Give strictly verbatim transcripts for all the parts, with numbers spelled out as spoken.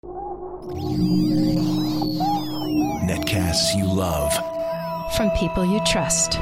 Netcasts you love. From people you trust.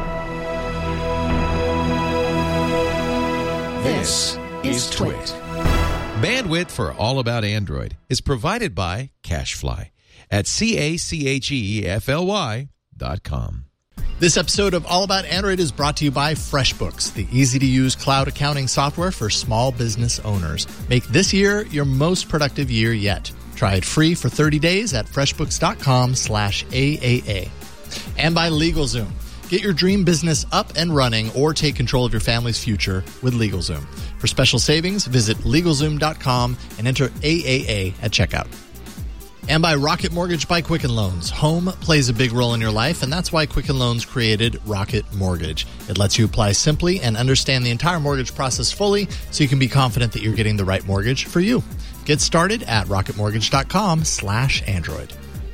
This is Twit. Bandwidth for All About Android is provided by CacheFly at C A C H E F L Y dot com. This episode of All About Android is brought to you by FreshBooks, the easy-to-use cloud accounting software for small business owners. Make this year your most productive year yet. Try it free for thirty days at freshbooks.com slash AAA. And by LegalZoom. Get your dream business up and running or take control of your family's future with LegalZoom. For special savings, visit LegalZoom dot com and enter A A A at checkout. And by Rocket Mortgage by Quicken Loans. Home plays a big role in your life, and that's why Quicken Loans created Rocket Mortgage. It lets you apply simply and understand the entire mortgage process fully so you can be confident that you're getting the right mortgage for you. Get started at rocketmortgage.com slash Android.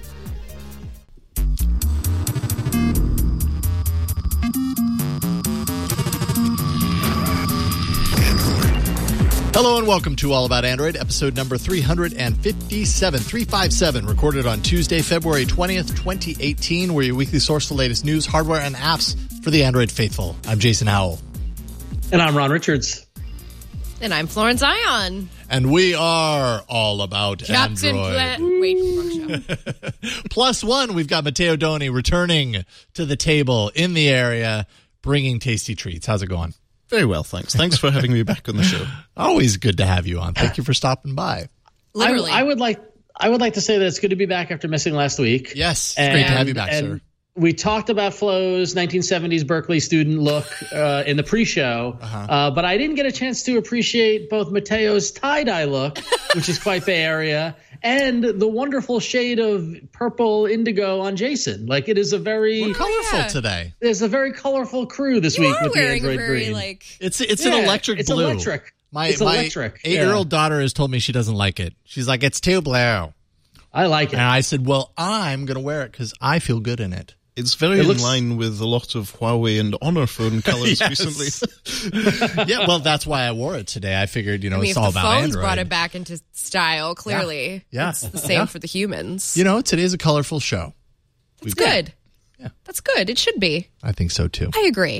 Hello and welcome to All About Android, episode number three fifty-seven, three fifty-seven, recorded on Tuesday, February twentieth, twenty eighteen. We're your weekly source for the latest news, hardware, and apps for the Android faithful. I'm Jason Howell. And I'm Ron Richards. And I'm Florence Ion. And we are all about Captain Android. Pla- Wait, wrong show. Plus one, we've got Matteo Doni returning to the table in the area, bringing tasty treats. How's it going? Very well, thanks. Thanks for having me back on the show. Always good to have you on. Thank you for stopping by. Literally. I, I would like I would like to say that it's good to be back after missing last week. Yes, it's and, great to have you back, and sir. We talked about Flo's nineteen seventies Berkeley student look uh, in the pre-show, uh-huh. uh, but I didn't get a chance to appreciate both Matteo's tie-dye look, which is quite Bay Area, and the wonderful shade of purple indigo on Jason. Like, it is a very We're colorful yeah. today. There's a very colorful crew this you week are with the wearing Android a very, green. like... It's it's Yeah, an electric it's blue. electric. My, it's my electric. eight-year-old yeah. daughter has told me she doesn't like it. She's like, it's too blue. I like it. And I said, well, I'm going to wear it because I feel good in it. It's very It in looks- line with a lot of Huawei and Honor phone colors Yes. recently. Yeah, well, that's why I wore it today. I figured, you know, I mean, it's if all the about phones Android. brought it back into style, clearly. Yeah. It's the same Yeah. for the humans. You know, today's a colorful show. That's good. Yeah. That's good. It should be. I think so, too. I agree.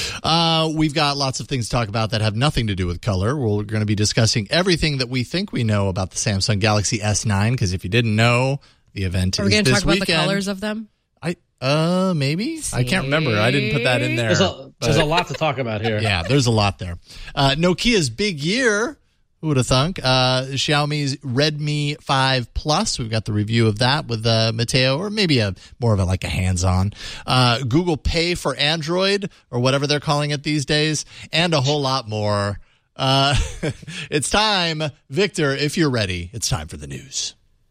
Uh, we've got lots of things to talk about that have nothing to do with color. We're going to be discussing everything that we think we know about the Samsung Galaxy S nine, because if you didn't know, the event Are is we going to this talk about weekend. the colors of them? I uh maybe I can't remember. I didn't put that in there. There's a, there's but- a lot to talk about here. Yeah, there's a lot there. Uh, Nokia's big year. Who would have thunk? Uh, Xiaomi's Redmi five Plus. We've got the review of that with uh, Matteo, or maybe a more of a like a hands-on. Uh, Google Pay for Android, or whatever they're calling it these days, and a whole lot more. Uh, it's time, Victor. If you're ready, it's time for the news.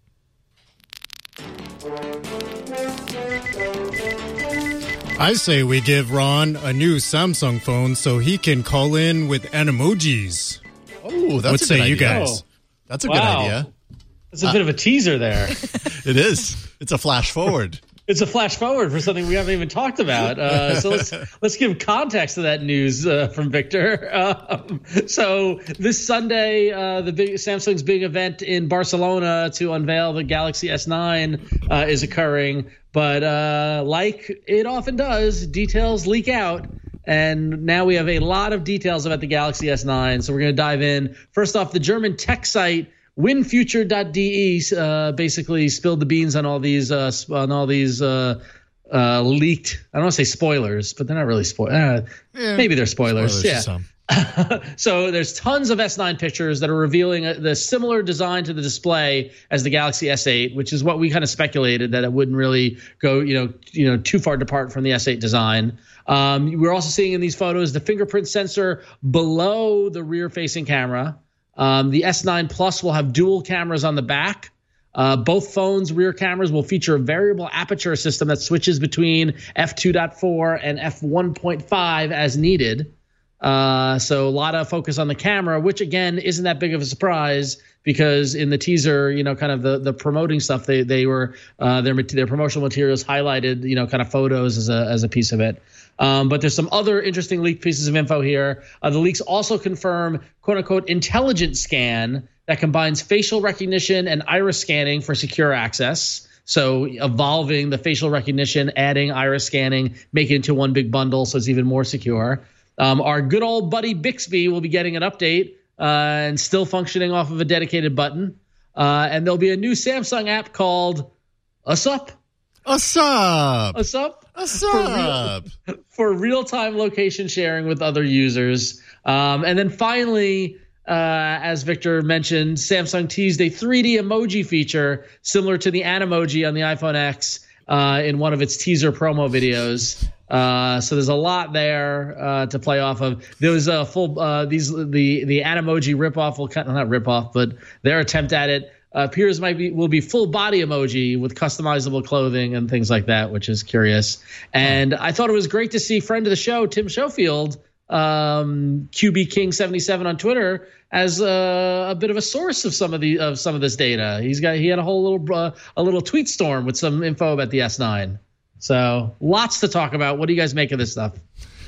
I say we give Ron a new Samsung phone so he can call in with animojis. Oh, that's What a say good you idea. guys? That's a Wow. good idea. It's a bit of a teaser there. It is. It's a flash forward. It's a flash forward for something we haven't even talked about. Uh, so let's let's give context to that news uh, from Victor. Um, so this Sunday, uh, the big Samsung's big event in Barcelona to unveil the Galaxy S nine uh, is occurring. But uh, like it often does, details leak out. And now we have a lot of details about the Galaxy S nine. So we're going to dive in. First off, the German tech site winfuture dot d e uh, basically spilled the beans on all these uh, on all these uh, uh, leaked. I don't want to say spoilers, but they're not really spoilers. Uh, Yeah. Maybe they're spoilers. Spoilers to yeah. some. So there's tons of S nine pictures that are revealing a, the similar design to the display as the Galaxy S eight, which is what we kind of speculated, that it wouldn't really go, you know, you know, too far depart from the S eight design. Um, we're also seeing in these photos the fingerprint sensor below the rear-facing camera. Um, the S nine Plus will have dual cameras on the back. Uh, both phones' rear cameras will feature a variable aperture system that switches between f two point four and f one point five as needed. Uh, so a lot of focus on the camera, which again isn't that big of a surprise because in the teaser, you know, kind of the, the promoting stuff, they they were uh, their their promotional materials highlighted, you know, kind of photos as a as a piece of it. Um, but there's some other interesting leaked pieces of info here. Uh, the leaks also confirm "quote unquote" intelligent scan, that combines facial recognition and iris scanning for secure access. So evolving the facial recognition, adding iris scanning, make it into one big bundle so it's even more secure. Um, our good old buddy Bixby will be getting an update uh, and still functioning off of a dedicated button. Uh, and there'll be a new Samsung app called Us Up. What's up? Us Up. What's For up? real- For real-time location sharing with other users. Um, and then finally, uh, as Victor mentioned, Samsung teased a three D emoji feature similar to the Animoji on the iPhone X uh, in one of its teaser promo videos. Uh, so there's a lot there uh, to play off of. There was a full uh, these the the Animoji ripoff will kind of not ripoff, but their attempt at it uh, appears might be will be full body emoji with customizable clothing and things like that, which is curious. And I thought it was great to see friend of the show Tim Schofield, um, Q B King seventy-seven on Twitter, as a, a bit of a source of some of the of some of this data. He's got he had a whole little uh, a little tweet storm with some info about the S nine. So lots to talk about. What do you guys make of this stuff?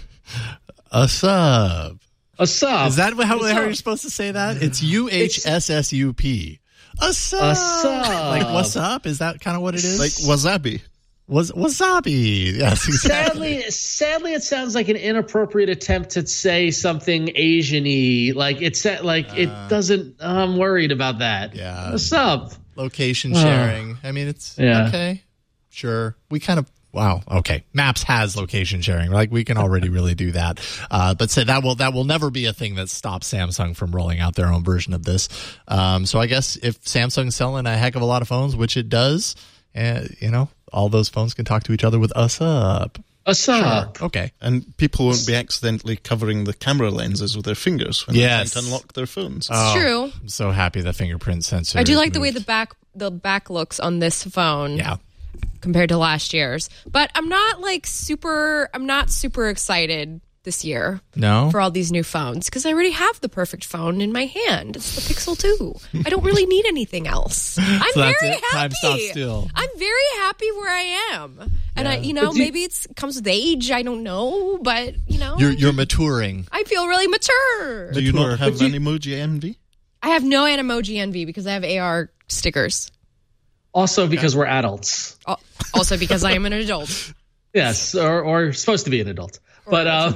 A sub. A sub. Is that how, A how sub. you're supposed to say that? It's U H S S U P. A sub. A sub. Like, what's up? Is that kind of what it is? Like wasabi. Was wasabi. Yes, exactly. Sadly, sadly, it sounds like an inappropriate attempt to say something Asian-y. Like it's like it doesn't. I'm worried about that. Yeah. What's up? Location sharing. I mean, it's Yeah. okay. Sure. We kind of, wow. Okay. Maps has location sharing. Like we can already really do that. Uh, but say that will, that will never be a thing that stops Samsung from rolling out their own version of this. Um, so I guess if Samsung's selling a heck of a lot of phones, which it does, uh, you know, all those phones can talk to each other with Us Up. Us up. Okay. And people won't be accidentally covering the camera lenses with their fingers when Yes. they can't unlock their phones. Oh, True. I'm so happy the fingerprint sensor. I do is like the way moved. the back the back looks on this phone. Yeah. Compared to last year's. But I'm not like super I'm not super excited this year No. for all these new phones because I already have the perfect phone in my hand. It's the Pixel two. I don't really need anything else. I'm So that's very it? Time happy. stops still. I'm very happy where I am. And I you know, But do you- maybe it's comes with age, I don't know, but you know, You're, you're maturing. I feel really mature. Do you Mature. not have But you- an emoji envy? I have no Animoji envy because I have A R stickers. Also because we're adults. Al- Also because I am an adult. Yes, or or supposed to be an adult. But um,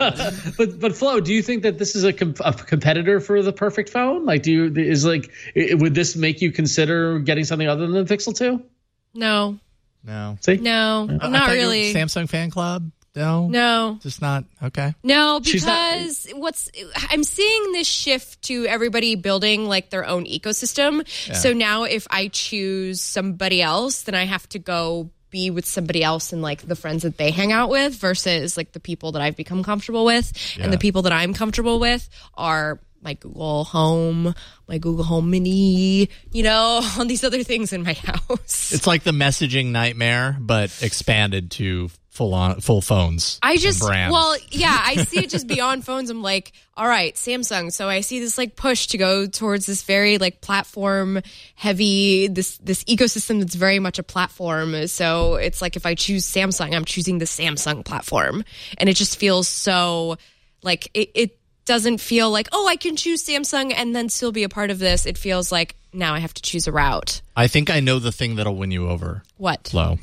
but but Flo, do you think that this is a, com- a competitor for the perfect phone? Like, do you is like i- would this make you consider getting something other than the Pixel two? No. No. See, No. I Not thought you were really. Samsung fan club? No. No. Just not. Okay. No, She's not- because what's I'm seeing this shift to everybody building like their own ecosystem. So now if I choose somebody else, then I have to go be with somebody else and like the friends that they hang out with versus like the people that I've become comfortable with. And the people that I'm comfortable with are my Google Home, my Google Home Mini, you know, all these other things in my house. It's like the messaging nightmare, but expanded to full on full phones. I and just, brands. well, yeah, I see it just beyond phones. I'm like, all right, Samsung. So I see this like push to go towards this very like platform heavy, this, this ecosystem that's very much a platform. So it's like if I choose Samsung, I'm choosing the Samsung platform. And it just feels so like it, it doesn't feel like, oh, I can choose Samsung and then still be a part of this. It feels like now I have to choose a route. I think I know the thing that'll win you over. What? Flo.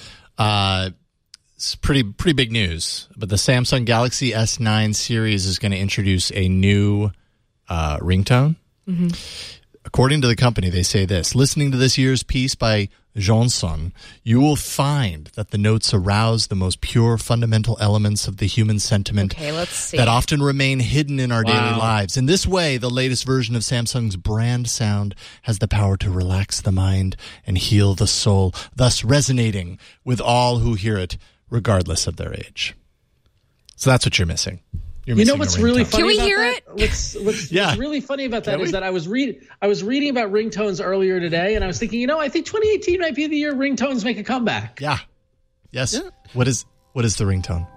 Uh, it's pretty pretty big news, but the Samsung Galaxy S nine series is going to introduce a new uh, ringtone. Mm-hmm. According to the company, they say this: listening to this year's piece by Johnson, you will find that the notes arouse the most pure, fundamental elements of the human sentiment Okay, let's see. that often remain hidden in our daily Wow. lives. In this way, the latest version of Samsung's brand sound has the power to relax the mind and heal the soul, thus resonating with all who hear it, regardless of their age. So that's what you're missing. You're you know missing what's a really ringtone. funny Can we about hear that? it? What's, what's, Yeah. what's really funny about that Can is we? that I was read I was reading about ringtones earlier today, and I was thinking, you know, I think twenty eighteen might be the year ringtones make a comeback. Yeah. Yes. What is what is the ringtone?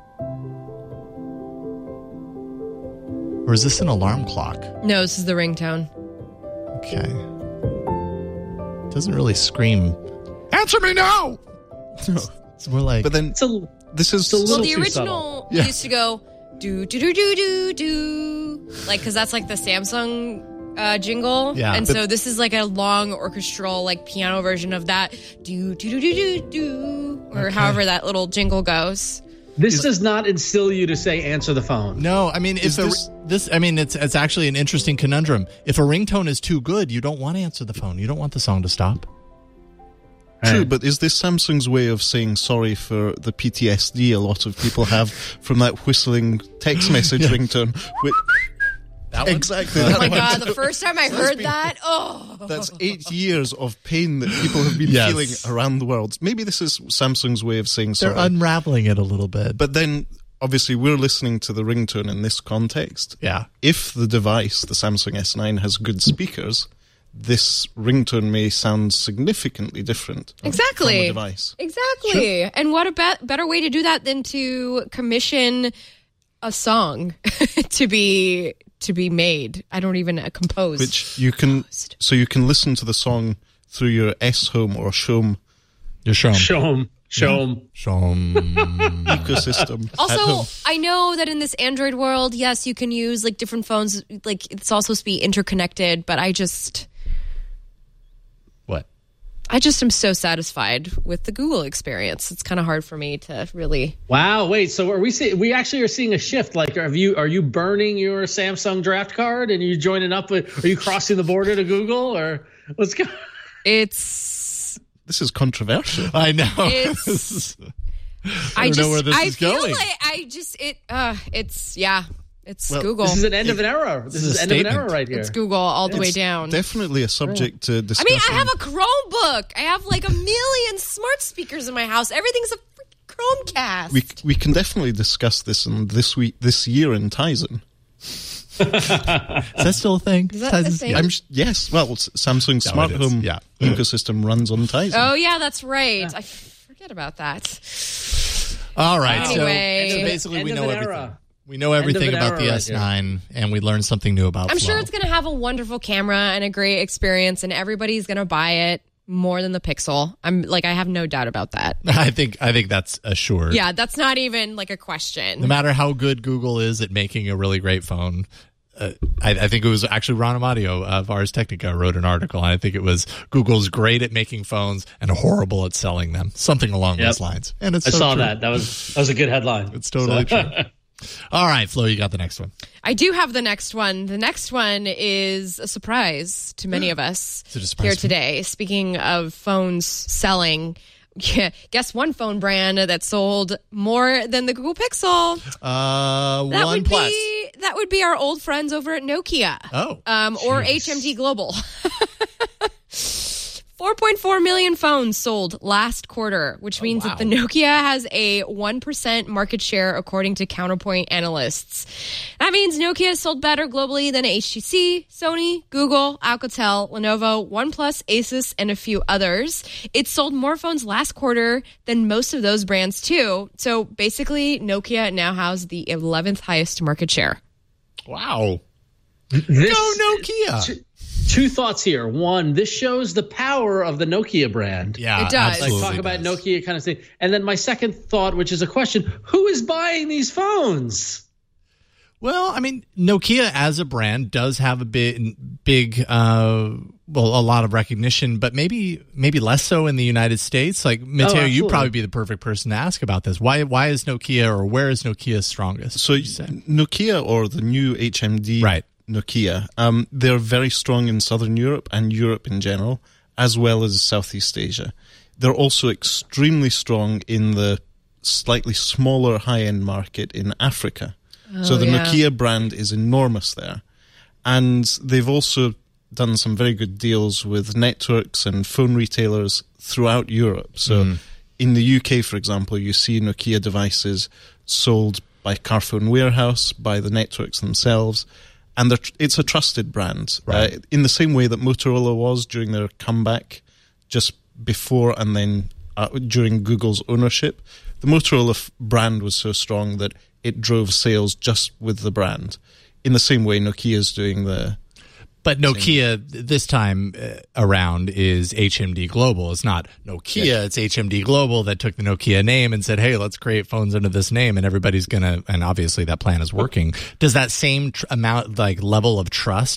Or is this an alarm clock? No, this is the ringtone. Okay. Doesn't really scream. Answer me now. It's more like. But then It's a this is a little Well, the too original Yeah. used to go do do do do do do, like because that's like the Samsung uh, jingle. Yeah. And But- so this is like a long orchestral, like piano version of that. Do, do, do, do, do, do. Or however that little jingle goes. This does not instill you to say answer the phone. No, I mean, if Is a, this- this, I mean, it's it's actually an interesting conundrum. If a ringtone is too good, you don't want to answer the phone. You don't want the song to stop. True, but is this Samsung's way of saying sorry for the P T S D a lot of people have from that whistling text message ringtone? Which, That one? exactly. Oh that my one. God, the first time I heard that, oh. That's eight years of pain that people have been Yes. feeling around the world. Maybe this is Samsung's way of saying They're sorry. unraveling it a little bit. But then, obviously, we're listening to the ringtone in this context. Yeah. If the device, the Samsung S nine, has good speakers, this ringtone may sound significantly different Exactly. from a device. Exactly. And what a be- better way to do that than to commission a song to be to be made. I don't even uh, compose. Which you can, so you can listen to the song through your S Home or Shome You're shown. Show them. Show them. Shown. ecosystem. at Also, home. I know that in this Android world, yes, you can use like different phones. Like it's all supposed to be interconnected, but I just, What? I just am so satisfied with the Google experience. It's kind of hard for me to really. Wow. Wait. So are we see, we actually are seeing a shift? Like, are you are you burning your Samsung draft card and you joining up with? Are you crossing the border to Google or what's going? It's. This is controversial. I know. It's. I, don't just. know where this I is feel going. like I just it. Uh, it's yeah. It's Well, Google. This is an end of an era. This, is is a end of an statement. era right here. It's Google all the way It's down. Definitely a subject to I discussion. mean, I have a Chromebook. I have like a million smart speakers in my house. Everything's a freaking Chromecast. We we can definitely discuss this in this week, this year in Tizen. Is that still a thing? Is that the thing? I'm sh- yes. Well, S- Samsung No, Smart it is. Home Yeah. ecosystem runs on Tizen. Oh yeah, that's right. I forget about that. All right. Anyway. So, so End of- basically, end we of know an everything. era. We know everything an about era the right S nine, and we learned something new about I'm Flow. sure it's going to have a wonderful camera and a great experience, and everybody's going to buy it more than the Pixel. I'm like, I have no doubt about that. I think I think that's assured. Yeah, that's not even like a question. No matter how good Google is at making a really great phone, uh, I, I think it was actually Ron Amadio of Ars Technica wrote an article, and I think it was Google's great at making phones and horrible at selling them, something along Yep. those lines. And it's I so saw true. that. That was that was a good headline. It's totally true. All right, Flo, you got the next one. I do have the next one. The next one is a surprise to many of us Is it a surprise here to me? today. Speaking of phones selling, yeah, guess one phone brand that sold more than the Google Pixel. Uh, That would OnePlus. be that would be our old friends over at Nokia. Oh, um, or H M D Global. four point four million phones sold last quarter, which means wow. that the Nokia has a one percent market share according to Counterpoint analysts. That means Nokia sold better globally than H T C, Sony, Google, Alcatel, Lenovo, OnePlus, Asus, and a few others. It sold more phones last quarter than most of those brands too. So basically, Nokia now has the eleventh highest market share. Wow. This, Go Nokia. Two, two thoughts here. One, this shows the power of the Nokia brand. Yeah, It does. Like absolutely talk about does. Nokia kind of thing. And then my second thought, which is a question: who is buying these phones? Well, I mean, Nokia as a brand does have a big, big, uh, well, a lot of recognition, but maybe, maybe less so in the United States. Like Matteo, you'd absolutely. probably be the perfect person to ask about this. Why, why is Nokia, or where is Nokia strongest? So would you say? Nokia, or the new H M D Right. Nokia, um, they're very strong in Southern Europe and Europe in general, as well as Southeast Asia. They're also extremely strong in the slightly smaller high-end market in Africa. so the yeah. Nokia brand is enormous there. And they've also done some very good deals with networks and phone retailers throughout Europe. So in the U K, for example, you see Nokia devices sold by Carphone Warehouse, by the networks themselves, and they're, it's a trusted brand. Right. Uh, in the same way that Motorola was during their comeback just before and then uh, during Google's ownership. The Motorola f- brand was so strong that it drove sales just with the brand. In the same way Nokia's doing the... But Nokia this time uh, around is H M D Global. It's not Nokia, Yeah. it's H M D Global that took the Nokia name and said, hey, let's create phones under this name, and everybody's going to, and obviously that plan is working. Does that same tr- amount, like level of trust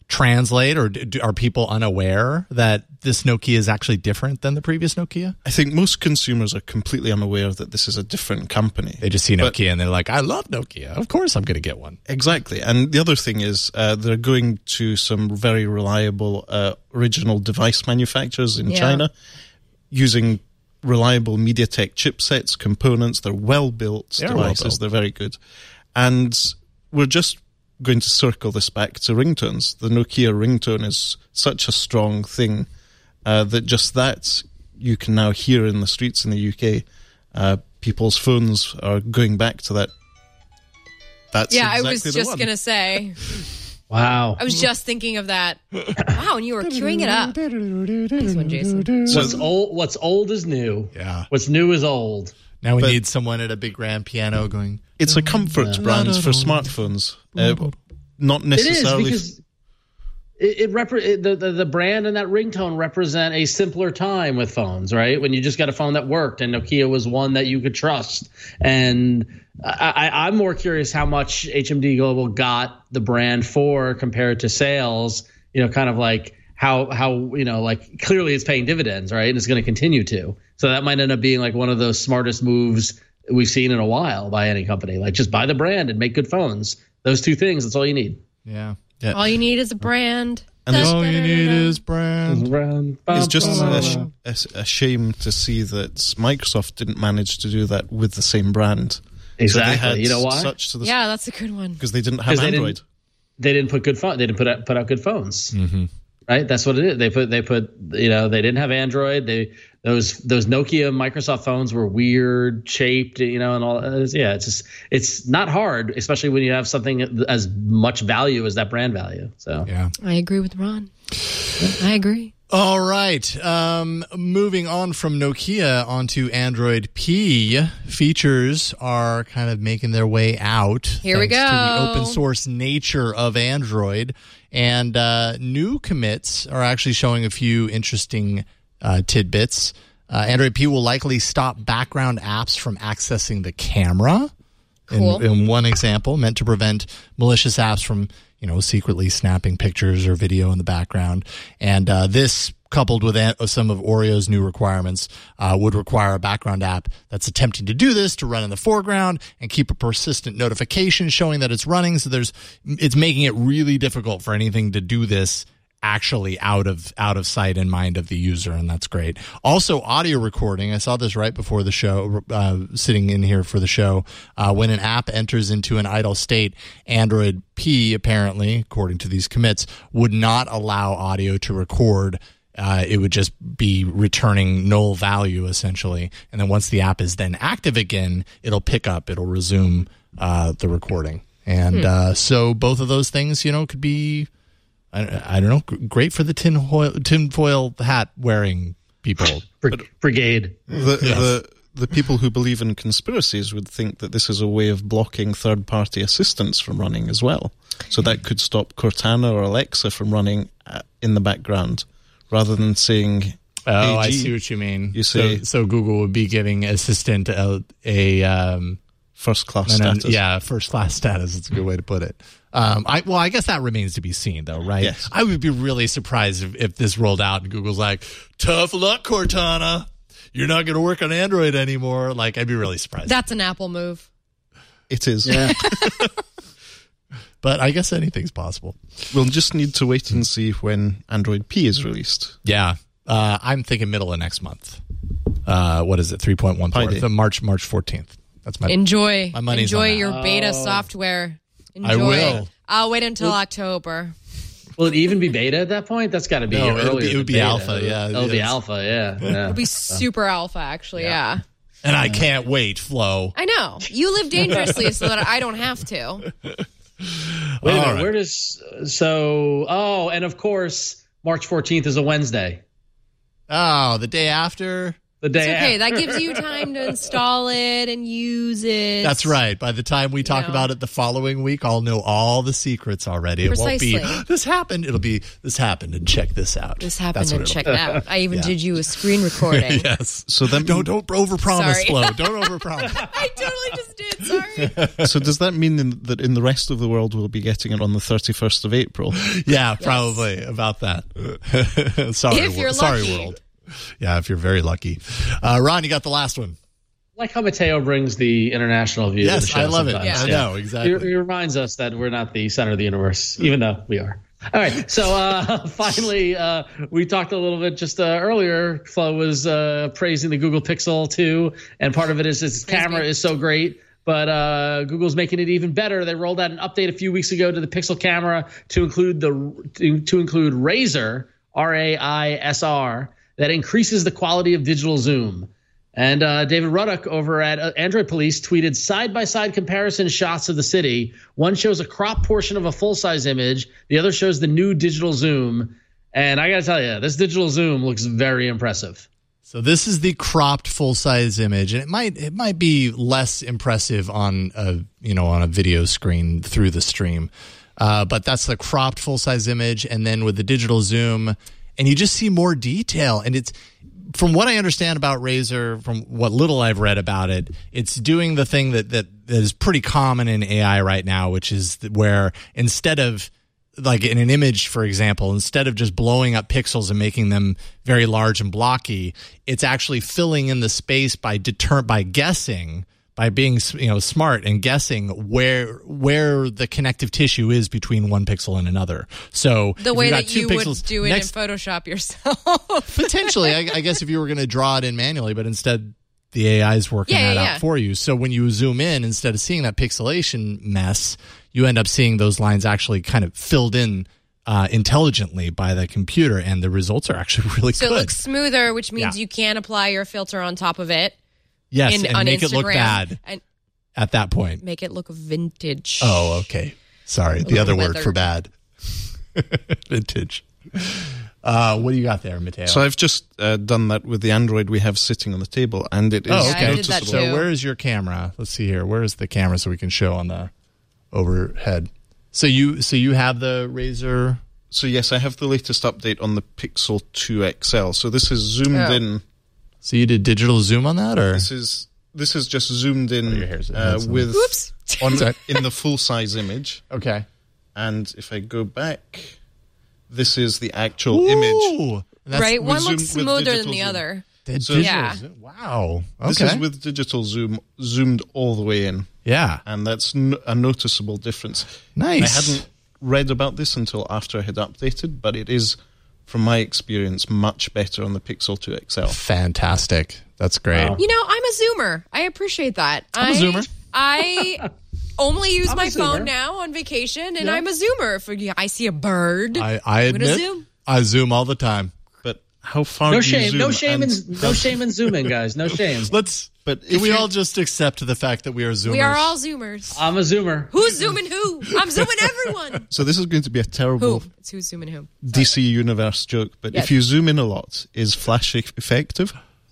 translate, or do, are people unaware that this Nokia is actually different than the previous Nokia? I think most consumers are completely unaware that this is a different company. They just see Nokia But- and they're like, I love Nokia. Of course I'm going to get one. Exactly. And the other thing is uh, they're going to some very reliable uh, original device manufacturers in Yeah. China using reliable MediaTek chipsets, components. They're well-built They are devices. well-built. They're very good. And we're just going to circle this back to ringtones. The Nokia ringtone is such a strong thing uh, that just that you can now hear in the streets in the U K. Uh, people's phones are going back to that. That's Yeah, exactly I was the just one. going to say. Wow. I was just thinking of that. Wow, and you were queuing it up. Nice one, Jason. What's old? What's old is new. Yeah. What's new is old. Now we But- need someone at a big grand piano going, It's a comfort brand for smartphones, uh, not It is necessarily. because it, it, repre- it the, the the brand and that ringtone represent a simpler time with phones, right? When you just got a phone that worked, and Nokia was one that you could trust. And I, I, I'm more curious how much H M D Global got the brand for compared to sales. You know, kind of like how how you know like clearly it's paying dividends, right? And it's going to continue to. So that might end up being like one of those smartest moves we've seen in a while by any company. Like just buy the brand and make good phones. Those two things, that's all you need. yeah. All you need is a brand. And Da, all da, All you da, need da. is brand. It's just a, sh- a, s- a shame to see that Microsoft didn't manage to do that with the same brand. Exactly. So they had You know why? Such to the Yeah, that's a good one. because they didn't have 'Cause they didn't- Android. They didn't put good phone. They didn't put out, put out good phones. Mm-hmm. Right. That's what it is. They put they put you know they didn't have Android. They those those Nokia Microsoft phones were weird shaped. You know, and all. Uh, yeah, it's just it's not hard, especially when you have something as much value as that brand value. So Yeah. I agree with Ron. I agree. All right. Um, moving on from Nokia onto Android P, features are kind of making their way out. Here we thanks to the go. open source nature of Android. And uh, new commits are actually showing a few interesting uh, tidbits. Uh, Android P will likely stop background apps from accessing the camera. Cool. In, in one example, meant to prevent malicious apps from, you know, secretly snapping pictures or video in the background. And uh, this, coupled with an- some of Oreo's new requirements, uh, would require a background app that's attempting to do this to run in the foreground and keep a persistent notification showing that it's running. So there's, it's making it really difficult for anything to do this actually out of out of sight and mind of the user, and that's great. Also, audio recording. I saw this right before the show, uh, sitting in here for the show. Uh, when an app enters into an idle state, Android P, apparently, according to these commits, would not allow audio to record. Uh, it would just be returning null value, essentially. And then once the app is then active again, it'll pick up, it'll resume uh, the recording. And Hmm. uh, so both of those things, you know, could be... I, I don't know. g- Great for the tin foil, tin foil hat wearing people. Brig- brigade. The, the the people who believe in conspiracies would think that this is a way of blocking third-party assistants from running as well. So that could stop Cortana or Alexa from running uh, in the background, rather than saying, Oh, hey, I G, see what you mean. you say- so, so Google would be giving Assistant a, a um, first-class an- status. yeah, first class status. It's a good way to put it. Um, I well, I guess that remains to be seen, though, right? Yes. I would be really surprised if, if this rolled out and Google's like, "Tough luck, Cortana. You're not going to work on Android anymore." Like, I'd be really surprised. That's an Apple move. It is. Yeah. But I guess anything's possible. We'll just need to wait and see when Android P is released. Yeah, uh, I'm thinking middle of next month. Uh, what is it? three point one four. Pi Day. The March March fourteenth. That's my Enjoy. My money's Enjoy on that. your beta software. Enjoy. I will. I'll wait until October. Will it even be beta at that point? That's got to be No, earlier. it'll be- it than would be beta. alpha, yeah, It'll be it's- alpha. Yeah. yeah. It'll be super alpha, actually. Yeah. and I can't wait, Flo. I know. You live dangerously so that I don't have to. Wait a All minute. right. Where does so? Oh, and of course, March fourteenth is a Wednesday. Oh, the day after. the day It's okay. after. That gives you time to install it and use it. That's right. By the time we talk know. about it the following week, I'll know all the secrets already. Precisely. It won't be, this happened. It'll be, this happened, and check this out. This happened That's what and it'll check be. it out. I even Yeah. did you a screen recording. Yes. So then, Don't, don't overpromise, Sorry. Flo. Don't overpromise. I totally just did. Sorry. so does that mean in, that in the rest of the world we'll be getting it on the thirty-first of April? Yeah, probably about that. sorry, If you're wor- sorry, lucky. world. Yeah, if you're very lucky. Uh, Ron, you got the last one. Like how Mateo brings the international view to the Yes, show I love it. sometimes. I know, exactly. He, he reminds us that we're not the center of the universe, even though we are. All right, so uh, finally, uh, we talked a little bit just uh, earlier. Flo was uh, praising the Google Pixel two, and part of it is its Praise camera me. is so great. But uh, Google's making it even better. They rolled out an update a few weeks ago to the Pixel camera to include the to, to include Razor, R A I S R, that increases the quality of digital zoom. And uh, David Ruddock over at uh, Android Police tweeted side-by-side comparison shots of the city. One shows a cropped portion of a full-size image. The other shows the new digital zoom. And I got to tell you, this digital zoom looks very impressive. So this is the cropped full-size image, and it might it might be less impressive on a you know on a video screen through the stream, uh, but that's the cropped full-size image, and then with the digital zoom, and you just see more detail. And it's, from what I understand about Razor, from what little I've read about it, it's doing the thing that that, that is pretty common in A I right now, which is where instead of like in an image, for example, instead of just blowing up pixels and making them very large and blocky, it's actually filling in the space by deter by guessing, by being you know smart and guessing where where the connective tissue is between one pixel and another. So The if way you've got that two you pixels would do it next, in Photoshop yourself. potentially, I, I guess if you were going to draw it in manually, but instead the A I is working Yeah, that yeah, out yeah. for you. So when you zoom in, instead of seeing that pixelation mess, you end up seeing those lines actually kind of filled in uh, intelligently by the computer, and the results are actually really So good. it looks smoother, which means Yeah. you can apply your filter on top of it. yes, in, and on make Instagram it look bad and at that point. make it look vintage. Oh, okay. Sorry, the little other word for weathered. bad. Vintage. Uh, what do you got there, Mateo? So I've just uh, done that with the Android we have sitting on the table, and it is Oh, Yeah, okay. I did that noticeable. too. So where is your camera? Let's see here. Where is the camera so we can show on the overhead? So you so you have the Razor. So yes, I have the latest update on the Pixel two X L. So this is zoomed Oh. in. So you did digital zoom on that, or This is this is just zoomed in Oh, your hair's- uh, that's- with Oops. on in the full size image. okay? And if I go back, this is the actual image. Ooh, that's Right? with One zoom- looks with smoother than digital the zoom. other. the So- digital Yeah. zoom. Wow. Okay. This is with digital zoom zoomed all the way in, yeah. and that's n- a noticeable difference. Nice. I hadn't read about this until after I had updated, but it is, from my experience, much better on the Pixel two X L. Fantastic. That's great. Wow. You know, I'm a zoomer. I appreciate that. I'm a I- zoomer. I only use I'm a my phone zoomer. now on vacation, and Yeah. I'm a zoomer. If you- I see a bird, I, I I'm gonna admit zoom. I zoom all the time. But how far No do you shame, zoom? no shame, And in, no shame in zooming, guys. No shame. Let's. But Can if we you- all just accept the fact that we are zoomers? we are all zoomers. I'm a zoomer. Who's zooming who? I'm zooming everyone. So this is going to be a terrible Who? It's who's zooming who. D C Universe joke, but Yes. if you zoom in a lot, is Flash e- effective?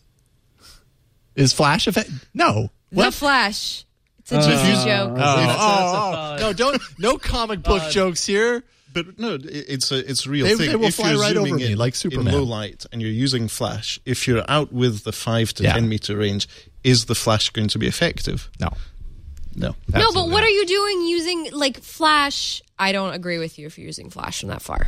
Is Flash effect? No. The What? Flash. It's a Uh, D C uh, joke. Oh, That's- that's oh, a oh. fun. No, don't. No comic book jokes here. But no, it- it's a it's a real They- thing. they will if fly you're right zooming over me in, like Superman. in low light and you're using Flash, if you're out with the five to Yeah. ten meter range, is the Flash going to be effective? No. No. No, but Absolutely what not. are you doing using like Flash? I don't agree with you if you're using Flash from that far.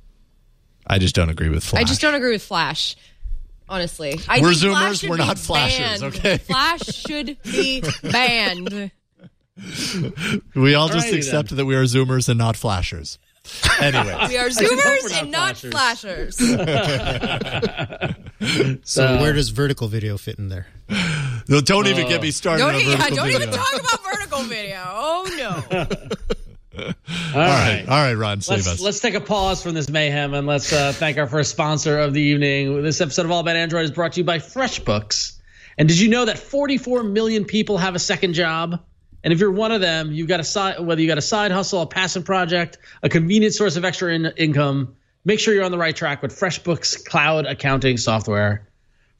I just don't agree with Flash. I just don't agree with Flash. Honestly, I We're think Flash Zoomers, should we're be not Flashers, banned. okay? Flash should be banned. We all just Alrighty accept that we are Zoomers and not Flashers. Anyway. We are should hope Zoomers we're not and not Flashers. Flashers. So Uh, where does vertical video fit in there? No, don't even get me started don't on e- yeah, vertical don't video. even talk about vertical video. Oh no. All All right. All right, Ron, save Let's, us. let's take a pause from this mayhem and let's uh, thank our first sponsor of the evening. This episode of All About Android is brought to you by FreshBooks. And did you know that forty-four million people have a second job? And if you're one of them, you've got a side, whether you got a side hustle, a passion project, a convenient source of extra in- income, make sure you're on the right track with FreshBooks cloud accounting software.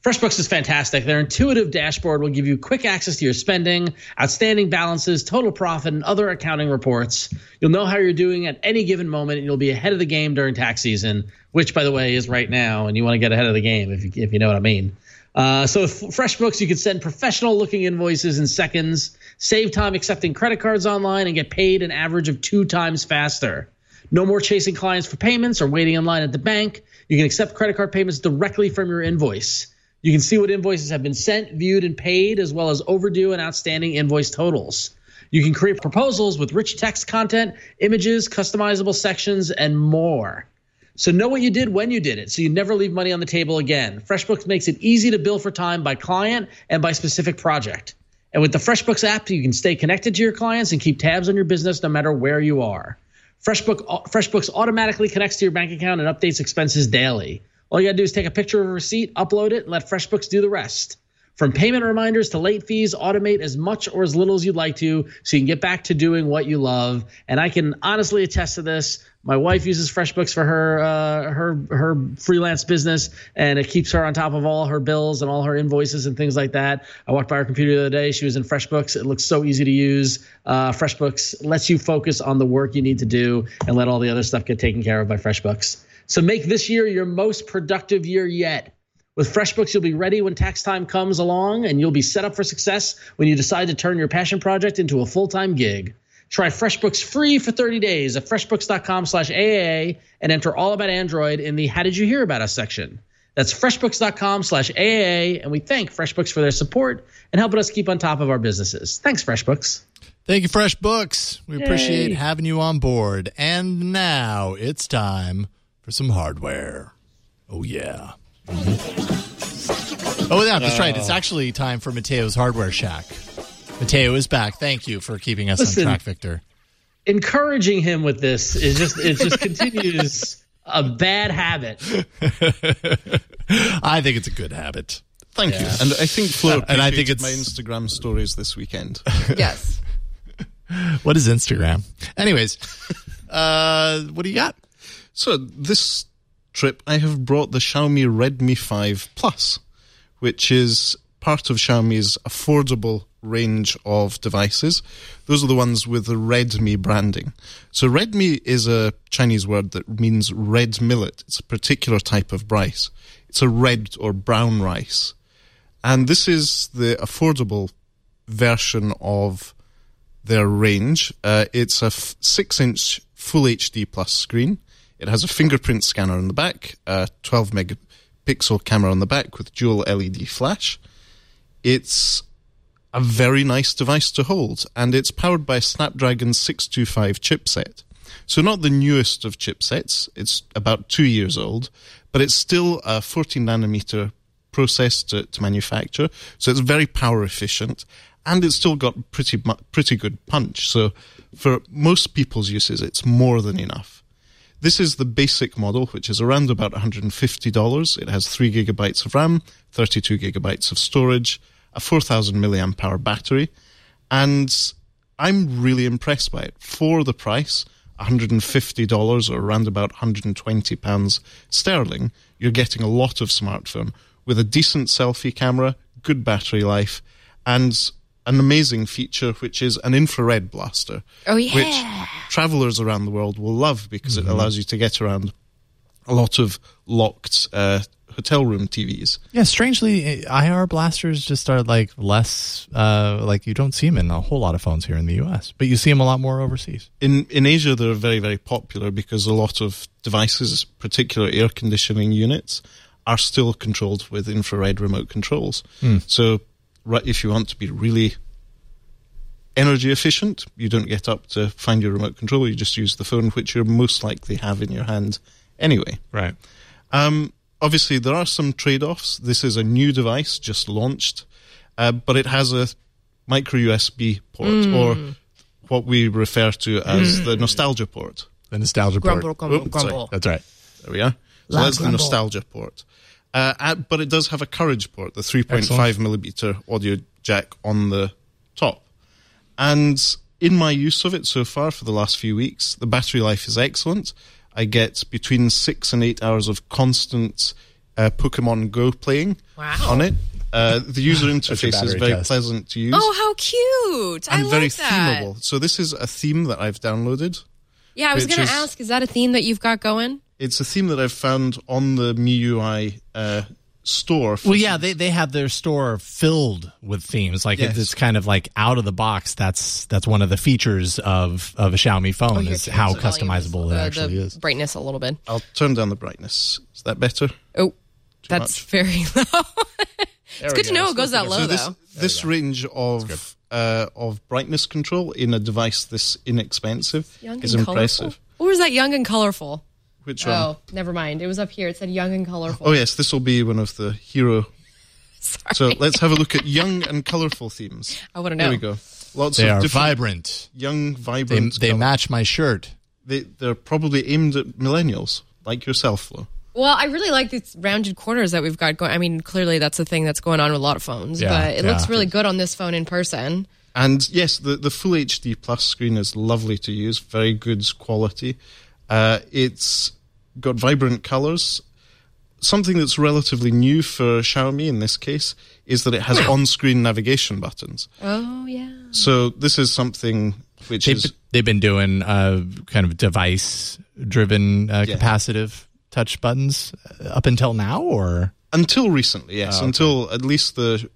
FreshBooks is fantastic. Their intuitive dashboard will give you quick access to your spending, outstanding balances, total profit, and other accounting reports. You'll know how you're doing at any given moment, and you'll be ahead of the game during tax season, which, by the way, is right now, and you want to get ahead of the game if you, if you know what I mean. Uh, so with FreshBooks, you can send professional-looking invoices in seconds, save time accepting credit cards online, and get paid an average of two times faster. No more chasing clients for payments or waiting in line at the bank. You can accept credit card payments directly from your invoice. You can see what invoices have been sent, viewed, and paid, as well as overdue and outstanding invoice totals. You can create proposals with rich text content, images, customizable sections, and more. So know what you did when you did it, so you never leave money on the table again. FreshBooks makes it easy to bill for time by client and by specific project. And with the FreshBooks app, you can stay connected to your clients and keep tabs on your business no matter where you are. FreshBook, FreshBooks automatically connects to your bank account and updates expenses daily. All you got to do is take a picture of a receipt, upload it, and let FreshBooks do the rest. From payment reminders to late fees, automate as much or as little as you'd like to so you can get back to doing what you love. And I can honestly attest to this. My wife uses FreshBooks for her uh, her her freelance business, and it keeps her on top of all her bills and all her invoices and things like that. I walked by her computer the other day. She was in FreshBooks. It looks so easy to use. Uh, FreshBooks lets you focus on the work you need to do and let all the other stuff get taken care of by FreshBooks. So make this year your most productive year yet. With FreshBooks, you'll be ready when tax time comes along, and you'll be set up for success when you decide to turn your passion project into a full-time gig. Try FreshBooks free for thirty days at freshbooks.com slash AAA and enter All About Android in the How Did You Hear About Us section. That's freshbooks.com slash AAA, and we thank FreshBooks for their support and helping us keep on top of our businesses. Thanks, FreshBooks. Thank you, FreshBooks. We Yay. appreciate having you on board. And now it's time for some hardware. Oh, yeah. Mm-hmm. Oh, yeah, that's right. It's actually time for Mateo's Hardware Shack. Mateo is back. Thank you for keeping us Listen, on track, Victor. Encouraging him with this is just it just continues a bad habit. I think it's a good habit. Thank yeah. you. And I think Flo and I think it's my Instagram stories this weekend. Yes. What is Instagram? Anyways, uh, what do you got? So this trip, I have brought the Xiaomi Redmi five Plus, which is part of Xiaomi's affordable range of devices. Those are the ones with the Redmi branding. So Redmi is a Chinese word that means red millet. It's a particular type of rice. It's a red or brown rice. And this is the affordable version of their range. Uh, it's a f- six-inch Full H D Plus screen. It has a fingerprint scanner on the back, a twelve megapixel camera on the back with dual L E D flash. It's a very nice device to hold, and it's powered by a Snapdragon six twenty-five chipset. So not the newest of chipsets. It's about two years old, but it's still a fourteen nanometer process to, to manufacture. So it's very power efficient, and it's still got pretty pretty good punch. So for most people's uses, it's more than enough. This is the basic model, which is around about one hundred fifty dollars. It has three gigabytes of RAM, thirty-two gigabytes of storage, a four thousand milliamp hour battery, and I'm really impressed by it. For the price, one hundred fifty dollars or around about one hundred twenty pounds sterling, you're getting a lot of smartphone with a decent selfie camera, good battery life, and an amazing feature, which is an infrared blaster. Oh, yeah. Which travelers around the world will love because mm-hmm. it allows you to get around a lot of locked uh, hotel room T Vs. Yeah, strangely, I R blasters just are like less, uh, like you don't see them in a whole lot of phones here in the U S, but you see them a lot more overseas. In in Asia, they're very, very popular because a lot of devices, particular air conditioning units, are still controlled with infrared remote controls. Mm. So right, if you want to be really energy efficient, you don't get up to find your remote control, you just use the phone, which you most likely have in your hand anyway. Right. Um, obviously, there are some trade-offs. This is a new device, just launched, uh, but it has a micro U S B port, mm. or what we refer to as mm. the nostalgia port. The nostalgia grumble, port. Grumble, Oops, grumble, sorry. That's right. There we are. So Loud that's grumble. the nostalgia port. Uh, at, but it does have a Courage port, the three point five millimeter audio jack on the top. And in my use of it so far for the last few weeks, the battery life is excellent. I get between six and eight hours of constant uh, Pokemon Go playing Wow. on it. Uh, the user interface is battery very test. pleasant to use. Oh, how cute! I and like very that. themable. So this is a theme that I've downloaded. Yeah, I was which going to is- ask, is that a theme that you've got going? It's a theme that I've found on the M I U I uh, store. for Well, yeah, some- they, they have their store filled with themes. Like Yes. it's kind of like out of the box. That's that's one of the features of, of a Xiaomi phone Here, is turn how the volume, customizable it the- actually the is. brightness a little bit. I'll turn down the brightness. Is that better? Oh, that's much. very low. It's good to know it goes that low, So this, though. this range of uh, of brightness control in a device this inexpensive Young is and impressive. colorful. Or was that young and colorful? Which one? Oh, never mind. It was up here. It said young and colorful. Oh yes, this will be one of the hero. Sorry. So let's have a look at young and colorful themes. I want to know. Here we go. Lots They of are different vibrant. young, They, vibrant. they colours. match my shirt. They, they're probably aimed at millennials like yourself, Flo. Well, I really like these rounded corners that we've got going. I mean, clearly that's a thing that's going on with a lot of phones, Yeah, but it yeah. looks really good on this phone in person. And yes, the, the Full H D Plus screen is lovely to use, very good quality. Uh, it's got vibrant colours. Something that's relatively new for Xiaomi in this case is that it has on-screen navigation buttons. Oh, yeah. So this is something which They've, is... they've been doing uh, kind of device-driven uh, Yeah. capacitive touch buttons uh, up until now, or Until recently, yes. Oh, okay. Until at least the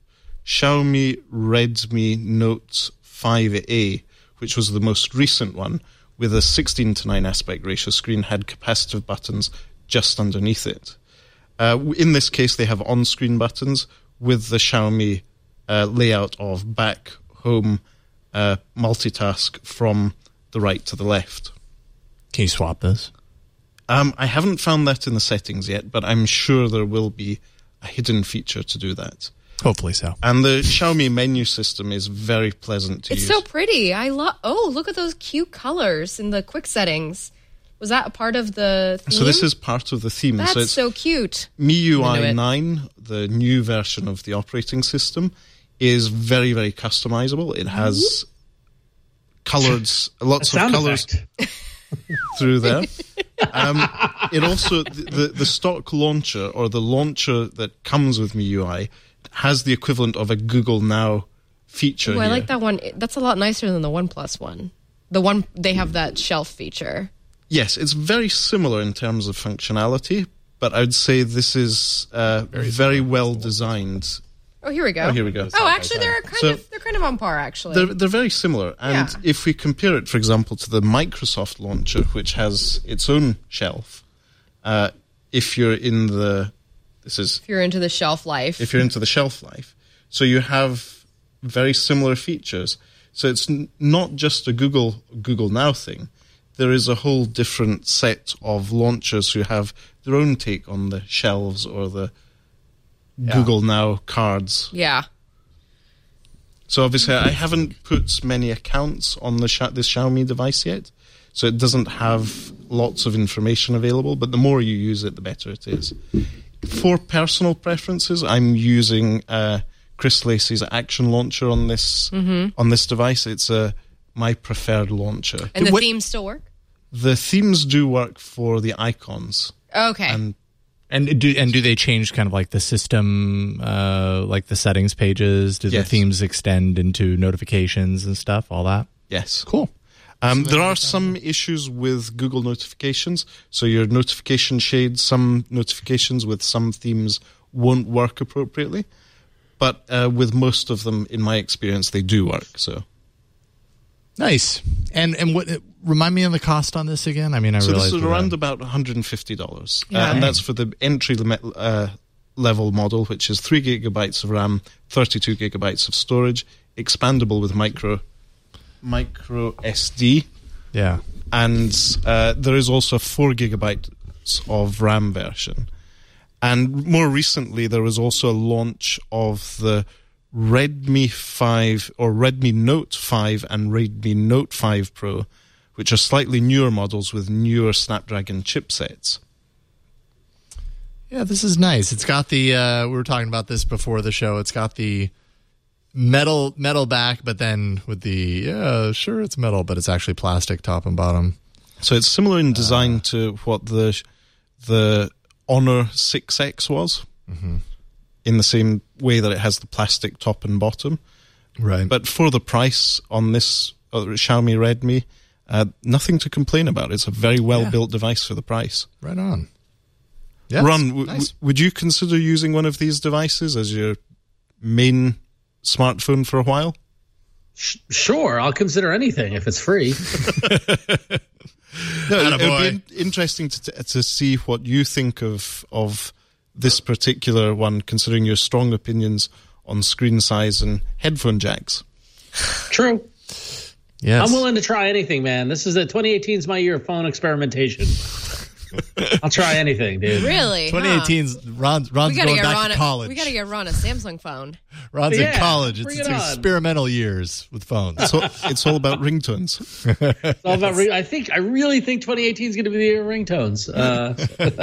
Xiaomi Redmi Note five A, which was the most recent one, with a sixteen to nine aspect ratio screen, had capacitive buttons just underneath it. Uh, w- in this case, they have on-screen buttons with the Xiaomi uh, layout of back, home, uh, multitask from the right to the left. can you swap this? Um, I haven't found that in the settings yet, but I'm sure there will be a hidden feature to do that. Hopefully so. And the Xiaomi menu system is very pleasant to It's use. so pretty. I love. Oh, look at those cute colors in the quick settings. Was that a part of the theme? So this is part of the theme. That's so it's so cute. M I U I'm into I it. nine, the new version of the operating system, is very, very customizable. It has colored, lots of Sound colors effect. through there. Um, it also, the, the, the stock launcher, or the launcher that comes with M I U I, has the equivalent of a Google Now feature. Ooh, I here. like that one. That's a lot nicer than the OnePlus one. The one they have that shelf feature. Yes, it's very similar in terms of functionality, but I'd say this is uh, very, well designed. Oh, here we go. Oh, here we go. Oh, actually, they're kind So- of they're kind of on par. Actually, They're, they're very similar. And Yeah. if we compare it, for example, to the Microsoft launcher, which has its own shelf, uh, if you're in the... This is if you're into the shelf life. if you're into the shelf life. So you have very similar features. So it's n- not just a Google Google Now thing. There is a whole different set of launchers who have their own take on the shelves or the Google Now cards. yeah. So obviously I haven't put many accounts on the Xia- this Xiaomi device yet. So it doesn't have lots of information available, but the more you use it, the better it is. For personal preferences, I'm using uh, Chris Lacey's Action Launcher on this on this device. It's a my preferred launcher. And the What- themes still work. The themes do work for the icons, Okay. and And do and do they change kind of like the system, uh, like the settings pages? Do Yes. the themes extend into notifications and stuff? All that. yes, Cool. Um, there are some issues with Google notifications. So your notification shades, some notifications with some themes won't work appropriately. But uh, with most of them, in my experience, they do work. So, Nice. And and what? Remind me of the cost on this again. I mean, I so this realize is that- around about one hundred fifty dollars. Yeah. Uh, and that's for the entry le- uh, level model, which is three gigabytes of RAM, thirty-two gigabytes of storage, expandable with micro micro S D. Yeah. And uh, there is also a four gigabytes of RAM version. And more recently, there was also a launch of the Redmi five or Redmi Note five and Redmi Note five Pro, which are slightly newer models with newer Snapdragon chipsets. Yeah, this is nice. It's got the uh, we were talking about this before the show. It's got the metal metal back, but then with the yeah, sure it's metal, but it's actually plastic top and bottom. So it's similar in design to what the the Honor six X was, mm-hmm. in the same way that it has the plastic top and bottom. Right. But for the price on this uh, Xiaomi Redmi, uh, nothing to complain about. It's a very well-built yeah. device for the price. Right on. Yeah, Ron, w- nice. w- would you consider using one of these devices as your main smartphone for a while? Sure, I'll consider anything if it's free. No, it would be in- interesting to, to see what you think of of this particular one, considering your strong opinions on screen size and headphone jacks. True. Yes. I'm willing to try anything, man. This is a twenty eighteen is my year of phone experimentation. I'll try anything, dude. Really? twenty eighteen's Huh? Ron's, Ron's going back Ron to college. A, we got to get Ron a Samsung phone. Ron's yeah, in college. It's, bring it's it on. experimental years with phones. So it's all about ringtones. It's all about ring- I think I really think twenty eighteen is going to be the year of ringtones. Uh,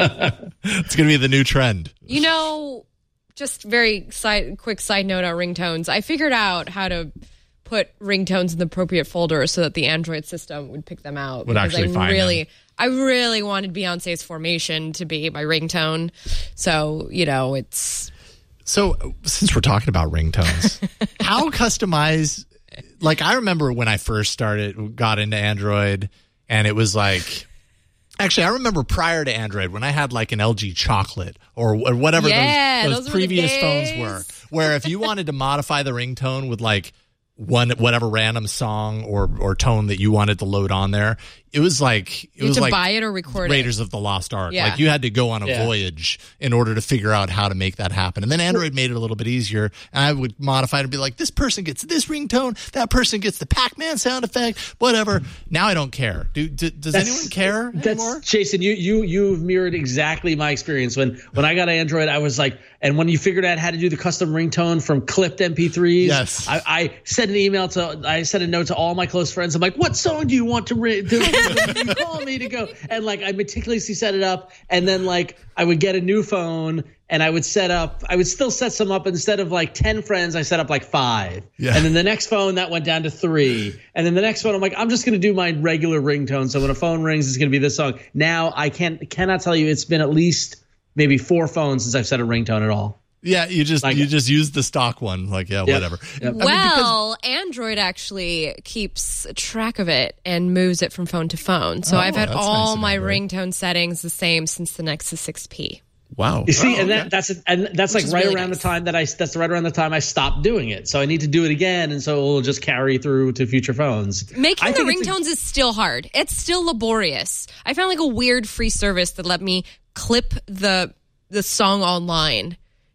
It's going to be the new trend. You know, just very side, quick side note on ringtones. I figured out how to put ringtones in the appropriate folder so that the Android system would pick them out. Would because actually I find really, them. I really wanted Beyonce's Formation to be my ringtone. So, you know, it's... So, since we're talking about ringtones, how customized? Like, I remember when I first started, got into Android, and it was like, actually, I remember prior to Android when I had like an L G Chocolate or, or whatever Yeah, those, those those were the previous phones days. were, where if you wanted to modify the ringtone with like one whatever random song or or tone that you wanted to load on there, it was like it You had was to like buy it or record Raiders it. of the Lost Ark. Yeah. Like you had to go on a Yeah. voyage in order to figure out how to make that happen. And then Android made it a little bit easier. And I would modify it and be like, this person gets this ringtone, that person gets the Pac-Man sound effect, whatever. Now I don't care. Do, do does That's- anyone care That's anymore? Jason. You you you've mirrored exactly my experience when when I got Android. I was like, and when you figured out how to do the custom ringtone from clipped M P threes, Yes. I, I sent an email to I sent a note to all my close friends. I'm like, what song do you want to ring? To, to, to call me to go? And like I meticulously set it up, and then like I would get a new phone. And I would set up, I would still set some up. Instead of like ten friends, I set up like five. Yeah. And then the next phone, that went down to three. And then the next phone, I'm like, I'm just going to do my regular ringtone. So when a phone rings, it's going to be this song. Now I can't, cannot tell you, it's been at least maybe four phones since I've set a ringtone at all. Yeah, you just Like- you just use the stock one. Like, yeah, Yep. whatever. Yep. I mean, because- Well, Android actually keeps track of it and moves it from phone to phone. So Oh, I've had that's all nice of my Android. ringtone settings the same since the Nexus six P. Wow. You see, Oh, and okay. that, that's and that's Which like is right really around nice. the time that I that's right around the time I stopped doing it. So I need to do it again, and so it will just carry through to future phones. Making I the think it's a- ringtones is still hard. It's still laborious. I found like a weird free service that let me clip the the song online.